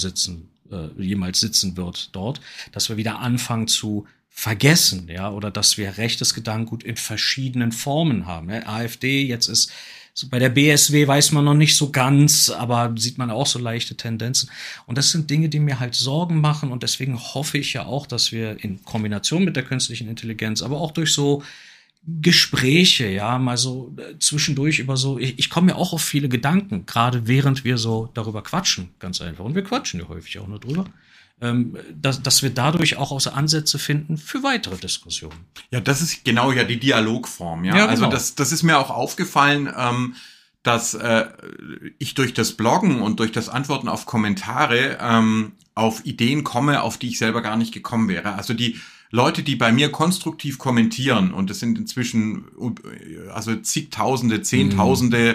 jemals sitzen wird dort, dass wir wieder anfangen zu vergessen, ja, oder dass wir rechtes Gedankengut in verschiedenen Formen haben. Ja. AfD, jetzt ist so bei der BSW weiß man noch nicht so ganz, aber sieht man auch so leichte Tendenzen. Und das sind Dinge, die mir halt Sorgen machen. Und deswegen hoffe ich ja auch, dass wir in Kombination mit der künstlichen Intelligenz, aber auch durch so Gespräche, ja, mal so zwischendurch über so, ich komme ja auch auf viele Gedanken, gerade während wir so darüber quatschen, ganz einfach. Und wir quatschen ja häufig auch nur drüber. Dass wir dadurch auch Ansätze finden für weitere Diskussionen. Ja, das ist genau ja die Dialogform, ja. Ja, genau. Also das ist mir auch aufgefallen, dass ich durch das Bloggen und durch das Antworten auf Kommentare auf Ideen komme, auf die ich selber gar nicht gekommen wäre. Also die Leute, die bei mir konstruktiv kommentieren, und das sind inzwischen also zigtausende, zehntausende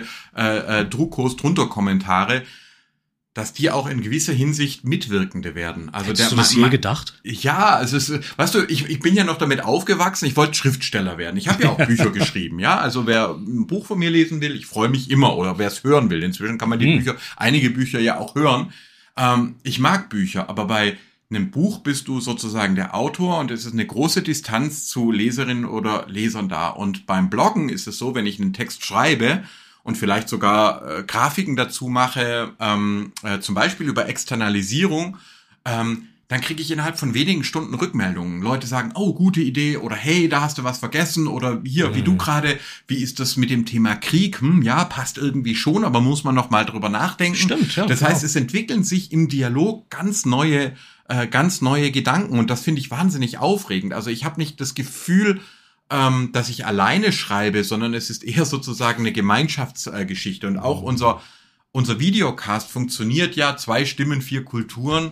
Druckos drunter Kommentare, dass die auch in gewisser Hinsicht Mitwirkende werden. Also hättest du das je gedacht? Ja, es ist, weißt du, ich bin ja noch damit aufgewachsen, ich wollte Schriftsteller werden. Ich habe ja auch Bücher geschrieben, ja. Also wer ein Buch von mir lesen will, ich freue mich immer, oder wer es hören will. Inzwischen kann man die einige Bücher ja auch hören. Ich mag Bücher, aber bei einem Buch bist du sozusagen der Autor und es ist eine große Distanz zu Leserinnen oder Lesern da. Und beim Bloggen ist es so, wenn ich einen Text schreibe und vielleicht sogar Grafiken dazu mache, zum Beispiel über Externalisierung, dann kriege ich innerhalb von wenigen Stunden Rückmeldungen. Leute sagen, oh, gute Idee, oder hey, da hast du was vergessen, oder hier, wie du gerade, wie ist das mit dem Thema Krieg? Ja, passt irgendwie schon, aber muss man noch mal drüber nachdenken. Stimmt, ja. Das heißt, es entwickeln sich im Dialog ganz neue Gedanken, und das finde ich wahnsinnig aufregend. Also ich habe nicht das Gefühl, dass ich alleine schreibe, sondern es ist eher sozusagen eine Gemeinschaftsgeschichte. Und auch unser Videocast funktioniert ja, 2 Stimmen, 4 Kulturen,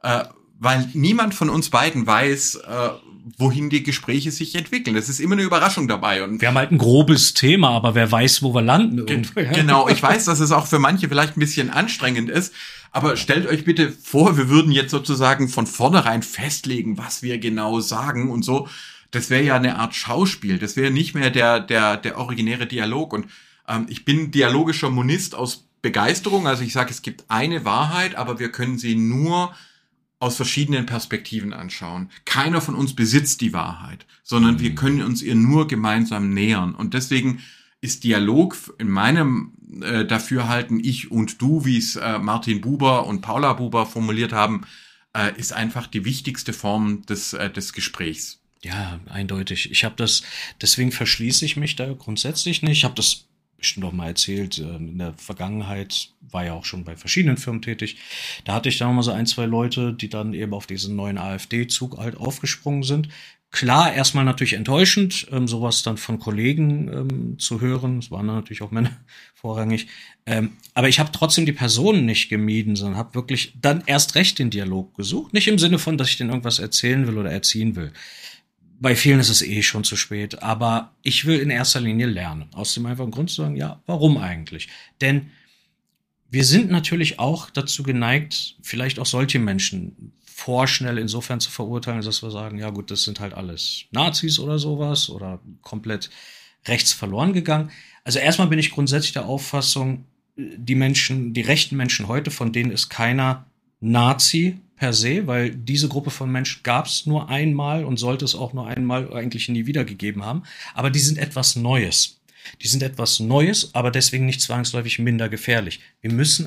weil niemand von uns beiden weiß, wohin die Gespräche sich entwickeln. Es ist immer eine Überraschung dabei. Und wir haben halt ein grobes Thema, aber wer weiß, wo wir landen. Genau, ich weiß, dass es auch für manche vielleicht ein bisschen anstrengend ist, aber stellt euch bitte vor, wir würden jetzt sozusagen von vornherein festlegen, was wir genau sagen und so. Das wäre ja eine Art Schauspiel. Das wäre nicht mehr der originäre Dialog. Und ich bin dialogischer Monist aus Begeisterung. Also ich sage, es gibt eine Wahrheit, aber wir können sie nur aus verschiedenen Perspektiven anschauen. Keiner von uns besitzt die Wahrheit, sondern wir können uns ihr nur gemeinsam nähern. Und deswegen ist Dialog in meinem Dafürhalten, ich und du, wie es Martin Buber und Paula Buber formuliert haben, ist einfach die wichtigste Form des Gesprächs. Ja, eindeutig. Deswegen verschließe ich mich da grundsätzlich nicht. Ich habe das bestimmt auch mal erzählt, in der Vergangenheit war ja auch schon bei verschiedenen Firmen tätig. Da hatte ich dann noch mal so 1, 2 Leute, die dann eben auf diesen neuen AfD-Zug halt aufgesprungen sind. Klar, erstmal natürlich enttäuschend, sowas dann von Kollegen zu hören. Es waren dann natürlich auch Männer vorrangig. Aber ich habe trotzdem die Personen nicht gemieden, sondern habe wirklich dann erst recht den Dialog gesucht. Nicht im Sinne von, dass ich denen irgendwas erzählen will oder erziehen will. Bei vielen ist es schon zu spät. Aber ich will in erster Linie lernen. Aus dem einfachen Grund zu sagen, ja, warum eigentlich? Denn wir sind natürlich auch dazu geneigt, vielleicht auch solche Menschen vorschnell insofern zu verurteilen, dass wir sagen, ja gut, das sind halt alles Nazis oder sowas oder komplett rechts verloren gegangen. Also erstmal bin ich grundsätzlich der Auffassung, die rechten Menschen heute, von denen ist keiner Nazi per se, weil diese Gruppe von Menschen gab es nur einmal und sollte es auch nur einmal eigentlich nie wieder gegeben haben. Aber die sind etwas Neues. Die sind etwas Neues, aber deswegen nicht zwangsläufig minder gefährlich. Wir müssen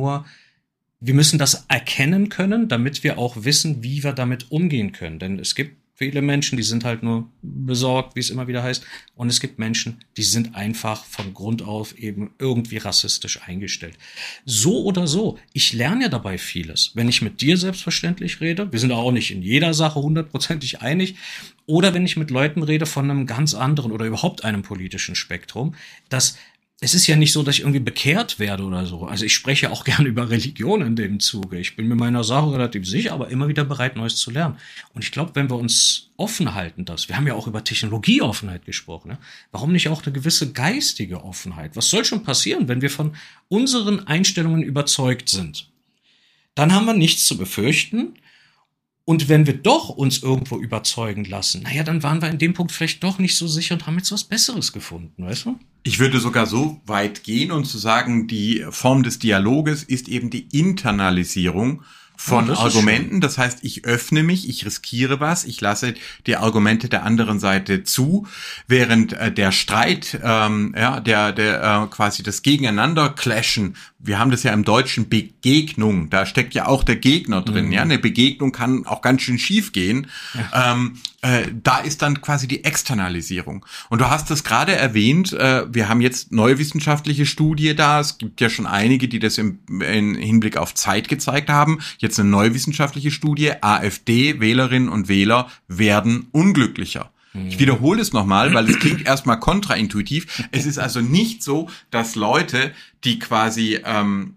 das erkennen können, damit wir auch wissen, wie wir damit umgehen können. Denn es gibt viele Menschen, die sind halt nur besorgt, wie es immer wieder heißt. Und es gibt Menschen, die sind einfach von Grund auf eben irgendwie rassistisch eingestellt. So oder so, ich lerne ja dabei vieles. Wenn ich mit dir selbstverständlich rede, wir sind auch nicht in jeder Sache 100%ig einig, oder wenn ich mit Leuten rede von einem ganz anderen oder überhaupt einem politischen Spektrum, es ist ja nicht so, dass ich irgendwie bekehrt werde oder so. Also ich spreche auch gerne über Religion in dem Zuge. Ich bin mir meiner Sache relativ sicher, aber immer wieder bereit, Neues zu lernen. Und ich glaube, wenn wir uns offen halten, wir haben ja auch über Technologieoffenheit gesprochen, ne? Warum nicht auch eine gewisse geistige Offenheit? Was soll schon passieren, wenn wir von unseren Einstellungen überzeugt sind? Dann haben wir nichts zu befürchten. Und wenn wir doch uns irgendwo überzeugen lassen, dann waren wir in dem Punkt vielleicht doch nicht so sicher und haben jetzt was Besseres gefunden, weißt du? Ich würde sogar so weit gehen und zu sagen, die Form des Dialoges ist eben die Internalisierung von Argumenten. Das heißt, ich öffne mich, ich riskiere was, ich lasse die Argumente der anderen Seite zu, während der Streit, quasi das Gegeneinander-Clashen, wir haben das ja im Deutschen Begegnung, da steckt ja auch der Gegner drin, ja, eine Begegnung kann auch ganz schön schief gehen. Ja. Da ist dann quasi die Externalisierung. Und du hast das gerade erwähnt, wir haben jetzt neue Studie da, es gibt ja schon einige, die das im Hinblick auf Zeit gezeigt haben, jetzt eine neue wissenschaftliche Studie, AfD-Wählerinnen und Wähler werden unglücklicher. Ich wiederhole es nochmal, weil es klingt erstmal kontraintuitiv. Es ist also nicht so, dass Leute, die quasi dann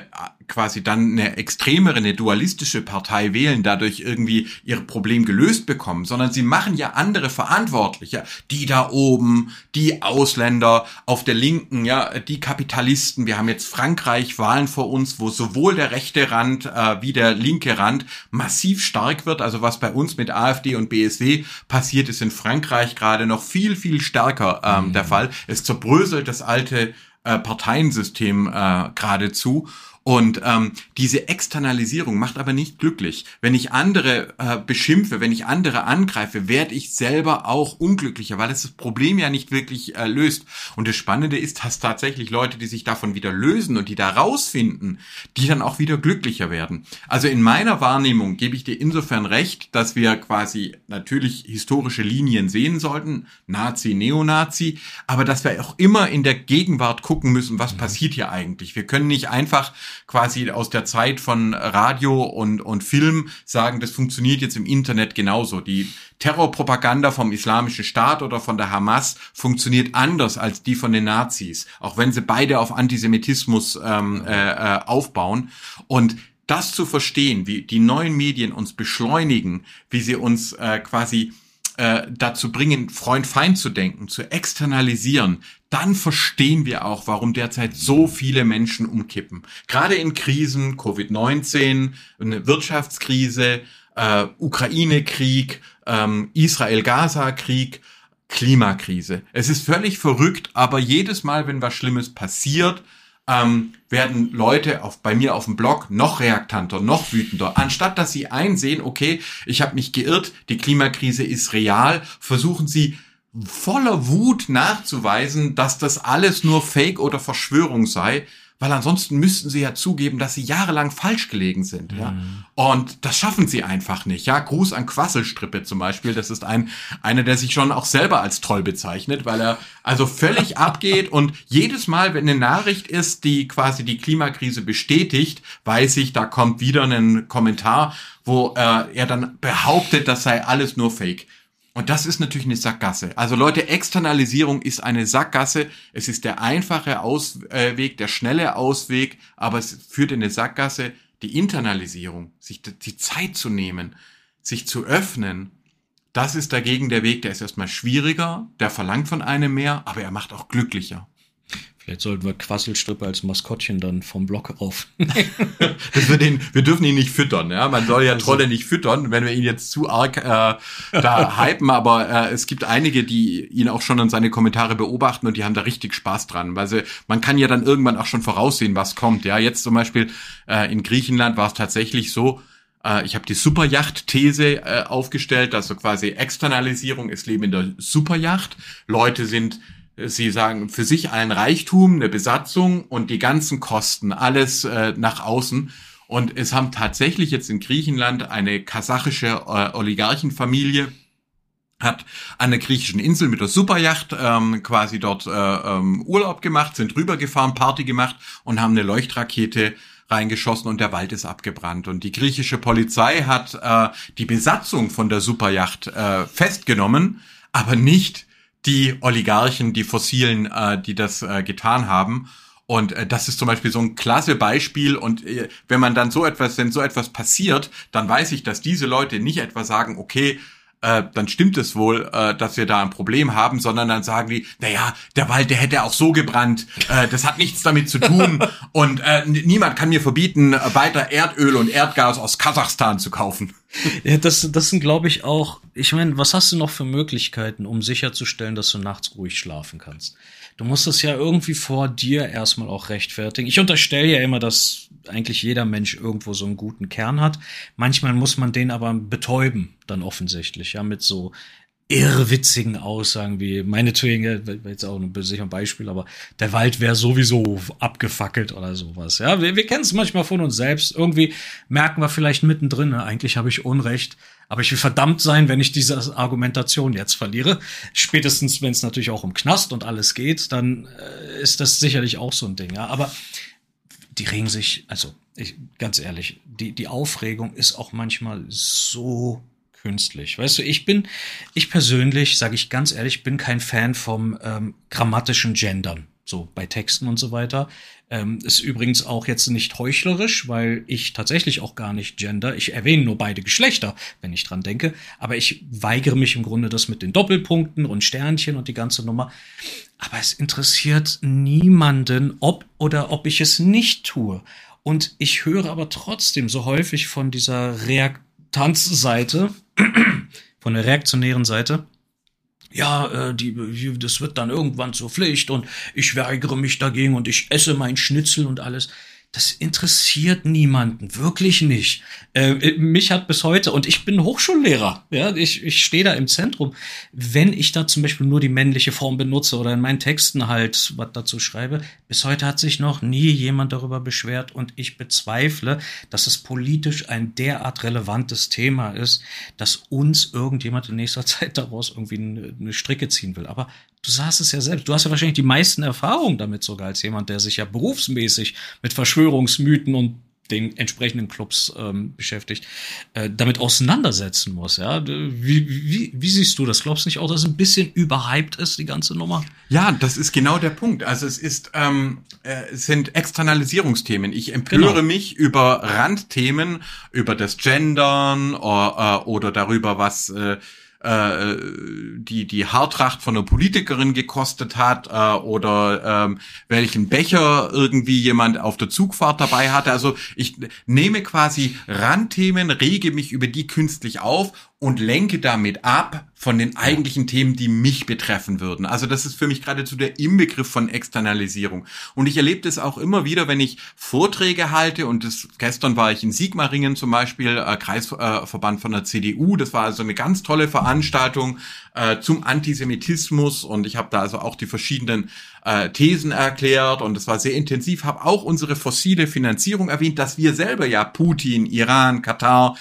eine extremere, eine dualistische Partei wählen, dadurch irgendwie ihr Problem gelöst bekommen, sondern sie machen ja andere verantwortlicher. Die da oben, die Ausländer, auf der Linken, ja, die Kapitalisten. Wir haben jetzt Frankreich Wahlen vor uns, wo sowohl der rechte Rand wie der linke Rand massiv stark wird. Also was bei uns mit AfD und BSW passiert, ist in Frankreich gerade noch viel, viel stärker der Fall. Es zerbröselt das alte Parteiensystem geradezu. Und diese Externalisierung macht aber nicht glücklich. Wenn ich andere beschimpfe, wenn ich andere angreife, werde ich selber auch unglücklicher, weil es das Problem ja nicht wirklich löst. Und das Spannende ist, dass tatsächlich Leute, die sich davon wieder lösen und die da rausfinden, die dann auch wieder glücklicher werden. Also in meiner Wahrnehmung gebe ich dir insofern recht, dass wir quasi natürlich historische Linien sehen sollten, Nazi, Neonazi, aber dass wir auch immer in der Gegenwart gucken müssen, was passiert hier eigentlich. Wir können nicht einfach quasi aus der Zeit von Radio und Film sagen, das funktioniert jetzt im Internet genauso. Die Terrorpropaganda vom Islamischen Staat oder von der Hamas funktioniert anders als die von den Nazis, auch wenn sie beide auf Antisemitismus aufbauen. Und das zu verstehen, wie die neuen Medien uns beschleunigen, wie sie uns quasi dazu bringen, Freund-Feind zu denken, zu externalisieren, dann verstehen wir auch, warum derzeit so viele Menschen umkippen. Gerade in Krisen, Covid-19, eine Wirtschaftskrise, Ukraine-Krieg, Israel-Gaza-Krieg, Klimakrise. Es ist völlig verrückt, aber jedes Mal, wenn was Schlimmes passiert, werden Leute bei mir auf dem Blog noch reaktanter, noch wütender. Anstatt dass sie einsehen, okay, ich habe mich geirrt, die Klimakrise ist real, versuchen sie voller Wut nachzuweisen, dass das alles nur Fake oder Verschwörung sei, weil ansonsten müssten sie ja zugeben, dass sie jahrelang falsch gelegen sind. Ja? Und das schaffen sie einfach nicht. Ja, Gruß an Quasselstrippe zum Beispiel. Das ist einer, der sich schon auch selber als Troll bezeichnet, weil er also völlig abgeht und jedes Mal, wenn eine Nachricht ist, die quasi die Klimakrise bestätigt, weiß ich, da kommt wieder ein Kommentar, wo er dann behauptet, das sei alles nur Fake. Und das ist natürlich eine Sackgasse. Also Leute, Externalisierung ist eine Sackgasse. Es ist der einfache Ausweg, der schnelle Ausweg, aber es führt in eine Sackgasse. Die Internalisierung, sich die Zeit zu nehmen, sich zu öffnen, das ist dagegen der Weg, der ist erstmal schwieriger, der verlangt von einem mehr, aber er macht auch glücklicher. Vielleicht sollten wir Quasselstrippe als Maskottchen dann vom Block auf. Wir dürfen ihn nicht füttern, ja. Man soll ja Trolle nicht füttern, wenn wir ihn jetzt zu arg da hypen, aber es gibt einige, die ihn auch schon an seine Kommentare beobachten und die haben da richtig Spaß dran, weil man kann ja dann irgendwann auch schon voraussehen, was kommt, ja. Jetzt zum Beispiel in Griechenland war es tatsächlich so, ich habe die Superjacht-These aufgestellt, also quasi Externalisierung, es leben in der Superjacht, Sie sagen für sich allen Reichtum, eine Besatzung und die ganzen Kosten, alles nach außen. Und es haben tatsächlich jetzt in Griechenland eine kasachische Oligarchenfamilie hat an der griechischen Insel mit der Superjacht quasi dort Urlaub gemacht, sind rübergefahren, Party gemacht und haben eine Leuchtrakete reingeschossen und der Wald ist abgebrannt. Und die griechische Polizei hat die Besatzung von der Superjacht festgenommen, aber nicht die Oligarchen, die Fossilen, die das getan haben. Und das ist zum Beispiel so ein klasse Beispiel. Und wenn so etwas passiert, dann weiß ich, dass diese Leute nicht etwa sagen, okay, dann stimmt es wohl, dass wir da ein Problem haben, sondern dann sagen die, naja, der Wald, der hätte auch so gebrannt, das hat nichts damit zu tun und niemand kann mir verbieten, weiter Erdöl und Erdgas aus Kasachstan zu kaufen. Ja, das sind, glaube ich, auch, ich meine, was hast du noch für Möglichkeiten, um sicherzustellen, dass du nachts ruhig schlafen kannst? Du musst das ja irgendwie vor dir erstmal auch rechtfertigen. Ich unterstelle ja immer, dass eigentlich jeder Mensch irgendwo so einen guten Kern hat. Manchmal muss man den aber betäuben, dann offensichtlich, ja, mit so irrwitzigen Aussagen wie, meinetwegen, jetzt auch sicher ein Beispiel, aber der Wald wäre sowieso abgefackelt oder sowas. Ja, wir kennen es manchmal von uns selbst. Irgendwie merken wir vielleicht mittendrin, ne, eigentlich habe ich Unrecht, aber ich will verdammt sein, wenn ich diese Argumentation jetzt verliere. Spätestens, wenn es natürlich auch um Knast und alles geht, dann ist das sicherlich auch so ein Ding. Ja, aber die regen sich, also ganz ehrlich, die Aufregung ist auch manchmal so künstlich. Weißt du, ich persönlich, sage ich ganz ehrlich, bin kein Fan vom grammatischen Gendern, so bei Texten und so weiter. Ist übrigens auch jetzt nicht heuchlerisch, weil ich tatsächlich auch gar nicht gender. Ich erwähne nur beide Geschlechter, wenn ich dran denke. Aber ich weigere mich im Grunde das mit den Doppelpunkten und Sternchen und die ganze Nummer. Aber es interessiert niemanden, ob ich es nicht tue. Und ich höre aber trotzdem so häufig von dieser Reaktanzseite, von der reaktionären Seite, ja, das wird dann irgendwann zur Pflicht und ich weigere mich dagegen und ich esse mein Schnitzel und alles. Das interessiert niemanden, wirklich nicht. Mich hat bis heute, und ich bin Hochschullehrer, ja, ich stehe da im Zentrum. Wenn ich da zum Beispiel nur die männliche Form benutze oder in meinen Texten halt was dazu schreibe, bis heute hat sich noch nie jemand darüber beschwert und ich bezweifle, dass es politisch ein derart relevantes Thema ist, dass uns irgendjemand in nächster Zeit daraus irgendwie eine Stricke ziehen will. Aber du sagst es ja selbst, du hast ja wahrscheinlich die meisten Erfahrungen damit sogar als jemand, der sich ja berufsmäßig mit Verschwörungsmythen und den entsprechenden Clubs beschäftigt, damit auseinandersetzen muss. Ja, wie siehst du das? Glaubst du nicht auch, dass es ein bisschen überhyped ist, die ganze Nummer? Ja, das ist genau der Punkt. Also es sind Externalisierungsthemen. Ich empöre mich über Randthemen, über das Gendern oder darüber, was die Haartracht von einer Politikerin gekostet hat oder welchen Becher irgendwie jemand auf der Zugfahrt dabei hatte. Also ich nehme quasi Randthemen, rege mich über die künstlich auf, und lenke damit ab von den eigentlichen Themen, die mich betreffen würden. Also das ist für mich geradezu der Inbegriff von Externalisierung. Und ich erlebe das auch immer wieder, wenn ich Vorträge halte, und gestern war ich in Sigmaringen zum Beispiel, Kreisverband von der CDU, das war also eine ganz tolle Veranstaltung zum Antisemitismus, und ich habe da also auch die verschiedenen Thesen erklärt, und es war sehr intensiv, habe auch unsere fossile Finanzierung erwähnt, dass wir selber ja Putin, Iran, Katar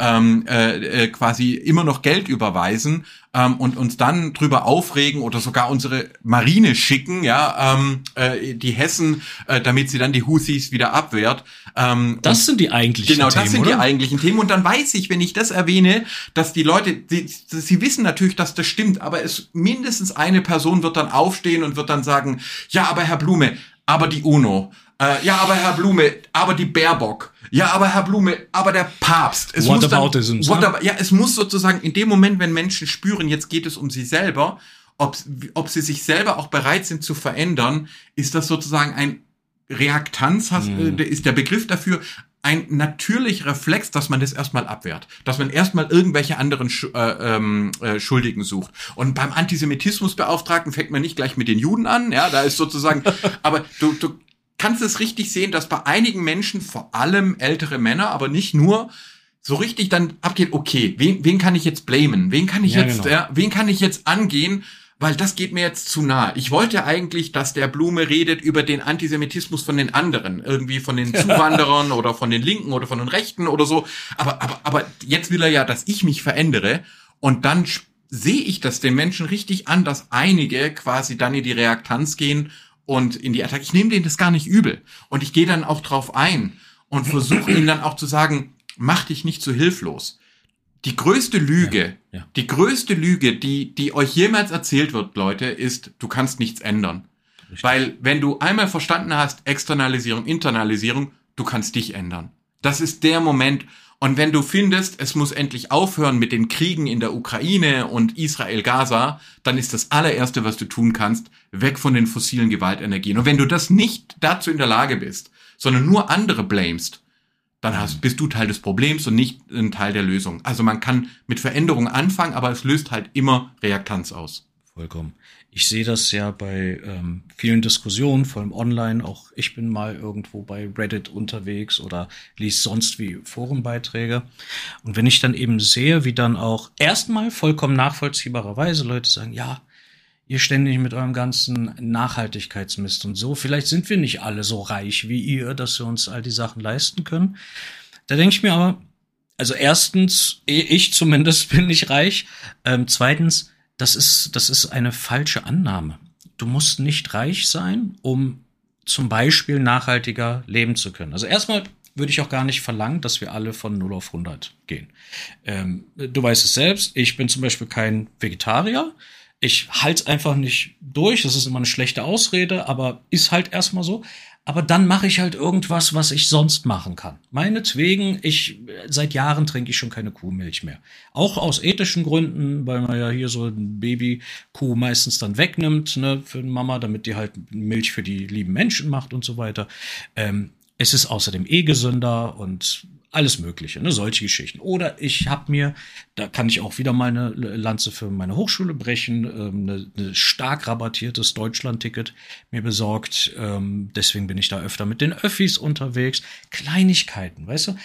quasi immer noch Geld überweisen und uns dann drüber aufregen oder sogar unsere Marine schicken, die Hessen, damit sie dann die Houthis wieder abwehrt. Das sind die eigentlichen Themen. Genau, das sind oder? Die eigentlichen Themen. Und dann weiß ich, wenn ich das erwähne, dass die Leute, sie wissen natürlich, dass das stimmt, aber mindestens eine Person wird dann aufstehen und wird dann sagen, ja, aber Herr Blume, aber die UNO, ja, aber Herr Blume, aber die Baerbock, ja, aber Herr Blume, aber der Papst. Es muss sozusagen in dem Moment, wenn Menschen spüren, jetzt geht es um sie selber, ob sie sich selber auch bereit sind zu verändern, ist das sozusagen ein Reaktanz, ist der Begriff dafür, ein natürlicher Reflex, dass man das erstmal abwehrt, dass man erstmal irgendwelche anderen Schuldigen sucht. Und beim Antisemitismusbeauftragten fängt man nicht gleich mit den Juden an, ja, da ist sozusagen, aber du kannst es richtig sehen, dass bei einigen Menschen, vor allem ältere Männer, aber nicht nur, so richtig dann abgeht, okay, wen kann ich jetzt blamen? Wen kann ich wen kann ich jetzt angehen? Weil das geht mir jetzt zu nah. Ich wollte eigentlich, dass der Blume redet über den Antisemitismus von den anderen. Irgendwie von den Zuwanderern oder von den Linken oder von den Rechten oder so. Aber jetzt will er ja, dass ich mich verändere. Und dann sehe ich das den Menschen richtig an, dass einige quasi dann in die Reaktanz gehen und in die Attacke. Ich nehme denen das gar nicht übel. Und ich gehe dann auch drauf ein und versuche ihnen dann auch zu sagen, mach dich nicht so hilflos. Die größte Lüge, die euch jemals erzählt wird, Leute, ist, du kannst nichts ändern. Richtig. Weil wenn du einmal verstanden hast, Externalisierung, Internalisierung, du kannst dich ändern. Das ist der Moment. Und wenn du findest, es muss endlich aufhören mit den Kriegen in der Ukraine und Israel-Gaza, dann ist das allererste, was du tun kannst, weg von den fossilen Gewaltenergien. Und wenn du das nicht dazu in der Lage bist, sondern nur andere blamest, dann bist du Teil des Problems und nicht ein Teil der Lösung. Also man kann mit Veränderungen anfangen, aber es löst halt immer Reaktanz aus. Vollkommen. Ich sehe das ja bei vielen Diskussionen, vor allem online. Auch ich bin mal irgendwo bei Reddit unterwegs oder lese sonst wie Forenbeiträge. Und wenn ich dann eben sehe, wie dann auch erstmal vollkommen nachvollziehbarerweise Leute sagen, ja, ihr ständig mit eurem ganzen Nachhaltigkeitsmist und so. Vielleicht sind wir nicht alle so reich wie ihr, dass wir uns all die Sachen leisten können. Da denke ich mir aber, also erstens, ich zumindest bin nicht reich. Zweitens, das ist eine falsche Annahme. Du musst nicht reich sein, um zum Beispiel nachhaltiger leben zu können. Also erstmal würde ich auch gar nicht verlangen, dass wir alle von 0 auf 100 gehen. Du weißt es selbst, ich bin zum Beispiel kein Vegetarier. Ich halte es einfach nicht durch. Das ist immer eine schlechte Ausrede, aber ist halt erstmal so. Aber dann mache ich halt irgendwas, was ich sonst machen kann. Meinetwegen, seit Jahren trinke ich schon keine Kuhmilch mehr. Auch aus ethischen Gründen, weil man ja hier so ein Babykuh meistens dann wegnimmt, ne, für die Mama, damit die halt Milch für die lieben Menschen macht und so weiter. Es ist außerdem gesünder und alles Mögliche, ne, solche Geschichten. Oder ich habe mir, da kann ich auch wieder mal eine Lanze für meine Hochschule brechen, eine stark rabattiertes Deutschland-Ticket mir besorgt. Deswegen bin ich da öfter mit den Öffis unterwegs. Kleinigkeiten, weißt du?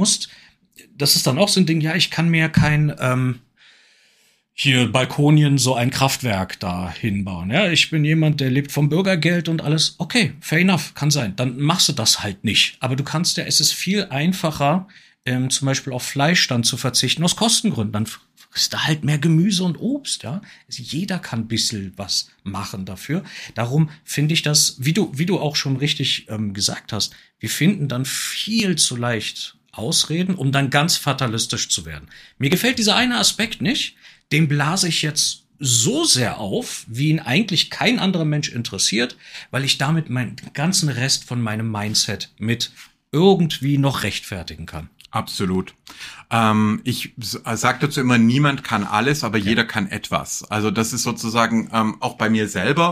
Das ist dann auch so ein Ding, ja, ich kann mir kein hier Balkonien so ein Kraftwerk da hinbauen. Ja, ich bin jemand, der lebt vom Bürgergeld und alles. Okay, fair enough, kann sein. Dann machst du das halt nicht. Aber du kannst ja, es ist viel einfacher, zum Beispiel auf Fleisch dann zu verzichten, aus Kostengründen. Dann frisst du halt mehr Gemüse und Obst, ja. Also jeder kann ein bisschen was machen dafür. Darum finde ich das, wie du auch schon richtig gesagt hast, wir finden dann viel zu leicht Ausreden, um dann ganz fatalistisch zu werden. Mir gefällt dieser eine Aspekt nicht. Den blase ich jetzt so sehr auf, wie ihn eigentlich kein anderer Mensch interessiert, weil ich damit meinen ganzen Rest von meinem Mindset mit irgendwie noch rechtfertigen kann. Absolut. Ich sage dazu immer, niemand kann alles, aber jeder kann etwas. Also das ist sozusagen auch bei mir selber.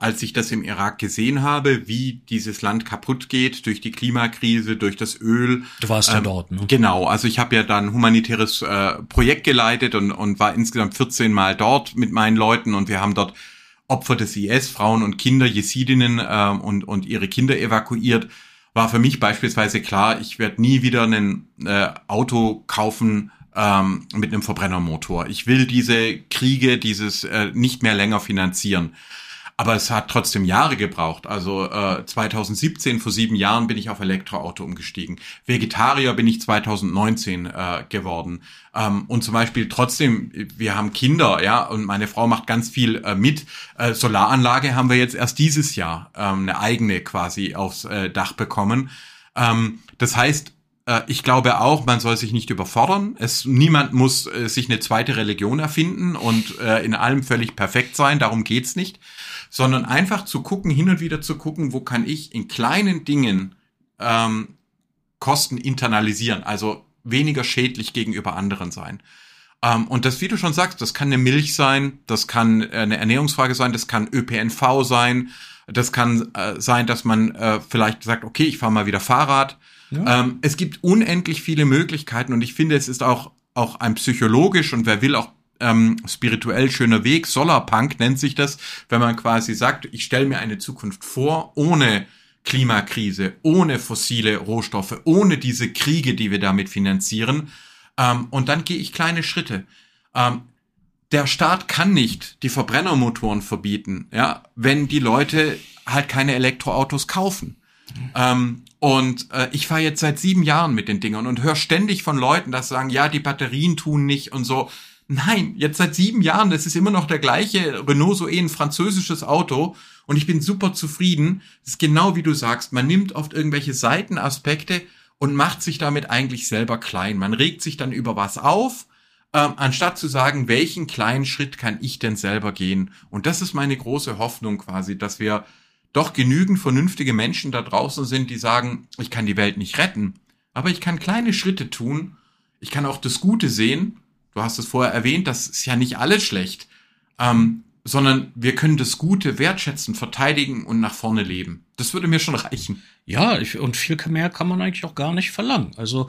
als ich das im Irak gesehen habe, wie dieses Land kaputt geht durch die Klimakrise, durch das Öl. Du warst ja dort, ne? Genau, also ich habe ja dann ein humanitäres Projekt geleitet und war insgesamt 14 Mal dort mit meinen Leuten und wir haben dort Opfer des IS, Frauen und Kinder, Jesidinnen und ihre Kinder evakuiert. War für mich beispielsweise klar, ich werde nie wieder ein Auto kaufen mit einem Verbrennermotor. Ich will diese Kriege, dieses nicht mehr länger finanzieren. Aber es hat trotzdem Jahre gebraucht. Also 2017, vor 7 Jahren, bin ich auf Elektroauto umgestiegen. Vegetarier bin ich 2019 geworden. Und zum Beispiel trotzdem, wir haben Kinder, ja, und meine Frau macht ganz viel mit. Solaranlage haben wir jetzt erst dieses Jahr eine eigene quasi aufs Dach bekommen. Das heißt, ich glaube auch, man soll sich nicht überfordern. Niemand muss sich eine zweite Religion erfinden und in allem völlig perfekt sein. Darum geht's nicht. Sondern einfach zu gucken, hin und wieder zu gucken, wo kann ich in kleinen Dingen Kosten internalisieren, also weniger schädlich gegenüber anderen sein. Und das, wie du schon sagst, das kann eine Milch sein, das kann eine Ernährungsfrage sein, das kann ÖPNV sein, das kann sein, dass man vielleicht sagt, okay, ich fahre mal wieder Fahrrad. Ja. Es gibt unendlich viele Möglichkeiten und ich finde, es ist auch ein psychologisch und wer will auch spirituell schöner Weg, Solarpunk nennt sich das, wenn man quasi sagt, ich stelle mir eine Zukunft vor, ohne Klimakrise, ohne fossile Rohstoffe, ohne diese Kriege, die wir damit finanzieren, und dann gehe ich kleine Schritte. Der Staat kann nicht die Verbrennermotoren verbieten, ja, wenn die Leute halt keine Elektroautos kaufen. Ich fahre jetzt seit 7 Jahren mit den Dingern und höre ständig von Leuten, dass sagen, ja, die Batterien tun nicht und so. Nein, jetzt seit 7 Jahren, das ist immer noch der gleiche Renault Zoe, ein französisches Auto und ich bin super zufrieden. Das ist genau wie du sagst, man nimmt oft irgendwelche Seitenaspekte und macht sich damit eigentlich selber klein. Man regt sich dann über was auf, anstatt zu sagen, welchen kleinen Schritt kann ich denn selber gehen? Und das ist meine große Hoffnung quasi, dass wir doch genügend vernünftige Menschen da draußen sind, die sagen, ich kann die Welt nicht retten, aber ich kann kleine Schritte tun, ich kann auch das Gute sehen. Du hast es vorher erwähnt, das ist ja nicht alles schlecht, sondern wir können das Gute wertschätzen, verteidigen und nach vorne leben. Das würde mir schon reichen. Ja, und viel mehr kann man eigentlich auch gar nicht verlangen. Also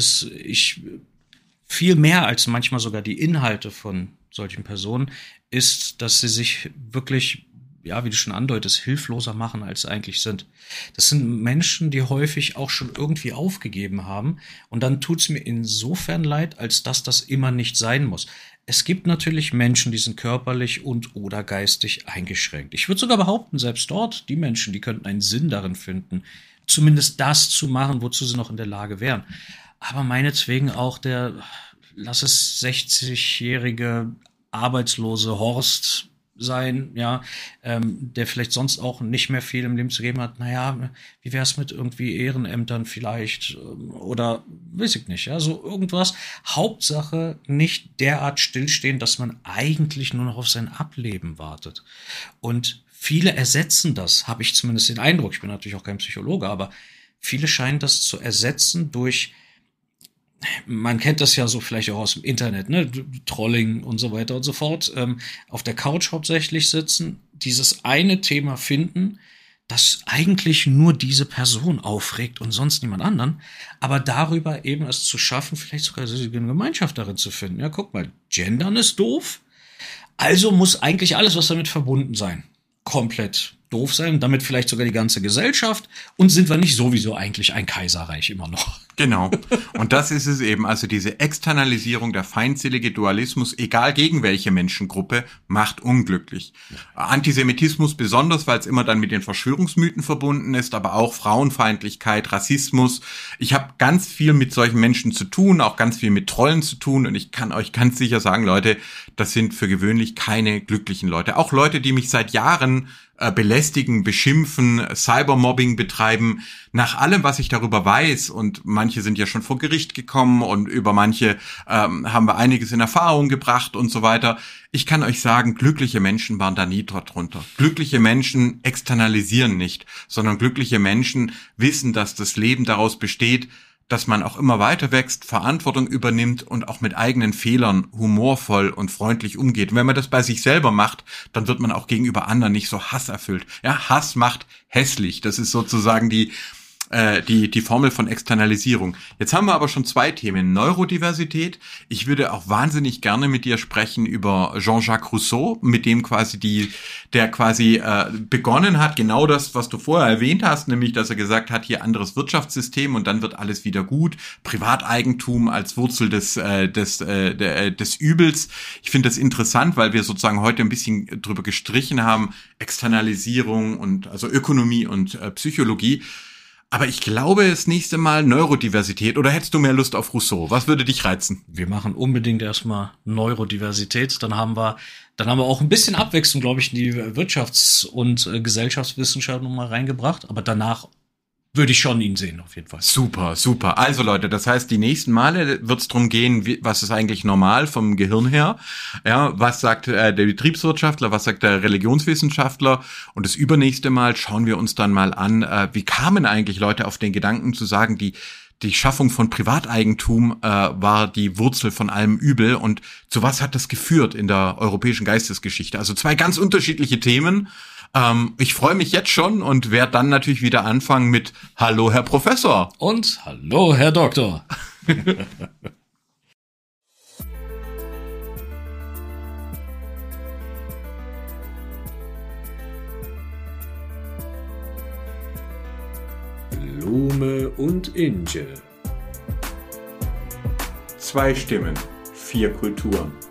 viel mehr als manchmal sogar die Inhalte von solchen Personen ist, dass sie sich wirklich, ja, wie du schon andeutest, hilfloser machen, als sie eigentlich sind. Das sind Menschen, die häufig auch schon irgendwie aufgegeben haben. Und dann tut's mir insofern leid, als dass das immer nicht sein muss. Es gibt natürlich Menschen, die sind körperlich und oder geistig eingeschränkt. Ich würde sogar behaupten, selbst dort, die Menschen, die könnten einen Sinn darin finden, zumindest das zu machen, wozu sie noch in der Lage wären. Aber meinetwegen auch lass es 60-jährige arbeitslose Horst sein, ja, der vielleicht sonst auch nicht mehr viel im Leben zu geben hat. Naja, wie wär's mit irgendwie Ehrenämtern vielleicht oder weiß ich nicht, ja, so irgendwas. Hauptsache nicht derart stillstehen, dass man eigentlich nur noch auf sein Ableben wartet. Und viele ersetzen das, habe ich zumindest den Eindruck. Ich bin natürlich auch kein Psychologe, aber viele scheinen das zu ersetzen durch, man kennt das ja so vielleicht auch aus dem Internet, ne, Trolling und so weiter und so fort, auf der Couch hauptsächlich sitzen, dieses eine Thema finden, das eigentlich nur diese Person aufregt und sonst niemand anderen, aber darüber eben es zu schaffen, vielleicht sogar eine Gemeinschaft darin zu finden. Ja, guck mal, Gendern ist doof, also muss eigentlich alles, was damit verbunden sein, komplett doof sein, damit vielleicht sogar die ganze Gesellschaft, und sind wir nicht sowieso eigentlich ein Kaiserreich immer noch. Genau. Und das ist es eben, also diese Externalisierung, der feindselige Dualismus, egal gegen welche Menschengruppe, macht unglücklich. Antisemitismus besonders, weil es immer dann mit den Verschwörungsmythen verbunden ist, aber auch Frauenfeindlichkeit, Rassismus. Ich habe ganz viel mit solchen Menschen zu tun, auch ganz viel mit Trollen zu tun, und ich kann euch ganz sicher sagen, Leute, das sind für gewöhnlich keine glücklichen Leute. Auch Leute, die mich seit Jahren belästigen, beschimpfen, Cybermobbing betreiben, nach allem, was ich darüber weiß, und manche sind ja schon vor Gericht gekommen und über manche haben wir einiges in Erfahrung gebracht und so weiter. Ich kann euch sagen, glückliche Menschen waren da nie drunter. Glückliche Menschen externalisieren nicht, sondern glückliche Menschen wissen, dass das Leben daraus besteht, dass man auch immer weiter wächst, Verantwortung übernimmt und auch mit eigenen Fehlern humorvoll und freundlich umgeht. Und wenn man das bei sich selber macht, dann wird man auch gegenüber anderen nicht so hasserfüllt. Ja, Hass macht hässlich. Das ist sozusagen die Formel von Externalisierung. Jetzt haben wir aber schon 2 Themen. Neurodiversität. Ich würde auch wahnsinnig gerne mit dir sprechen über Jean-Jacques Rousseau, mit dem der begonnen hat, genau das, was du vorher erwähnt hast, nämlich, dass er gesagt hat, hier anderes Wirtschaftssystem und dann wird alles wieder gut. Privateigentum als Wurzel des Übels. Ich finde das interessant, weil wir sozusagen heute ein bisschen drüber gestrichen haben, Externalisierung und also Ökonomie und Psychologie. Aber ich glaube, das nächste Mal Neurodiversität, oder hättest du mehr Lust auf Rousseau? Was würde dich reizen? Wir machen unbedingt erstmal Neurodiversität. Dann haben wir auch ein bisschen Abwechslung, glaube ich, in die Wirtschafts- und Gesellschaftswissenschaft nochmal reingebracht. Aber danach würde ich schon ihn sehen, auf jeden Fall. Super, super. Also Leute, das heißt, die nächsten Male wird es darum gehen, was ist eigentlich normal vom Gehirn her? Ja, was sagt der Betriebswirtschaftler, was sagt der Religionswissenschaftler? Und das übernächste Mal schauen wir uns dann mal an, wie kamen eigentlich Leute auf den Gedanken zu sagen, die Schaffung von Privateigentum war die Wurzel von allem Übel, und zu was hat das geführt in der europäischen Geistesgeschichte? Also 2 ganz unterschiedliche Themen. Ich freue mich jetzt schon und werde dann natürlich wieder anfangen mit Hallo, Herr Professor. Und Hallo, Herr Doktor. Blume und Inge. 2 Stimmen, 4 Kulturen.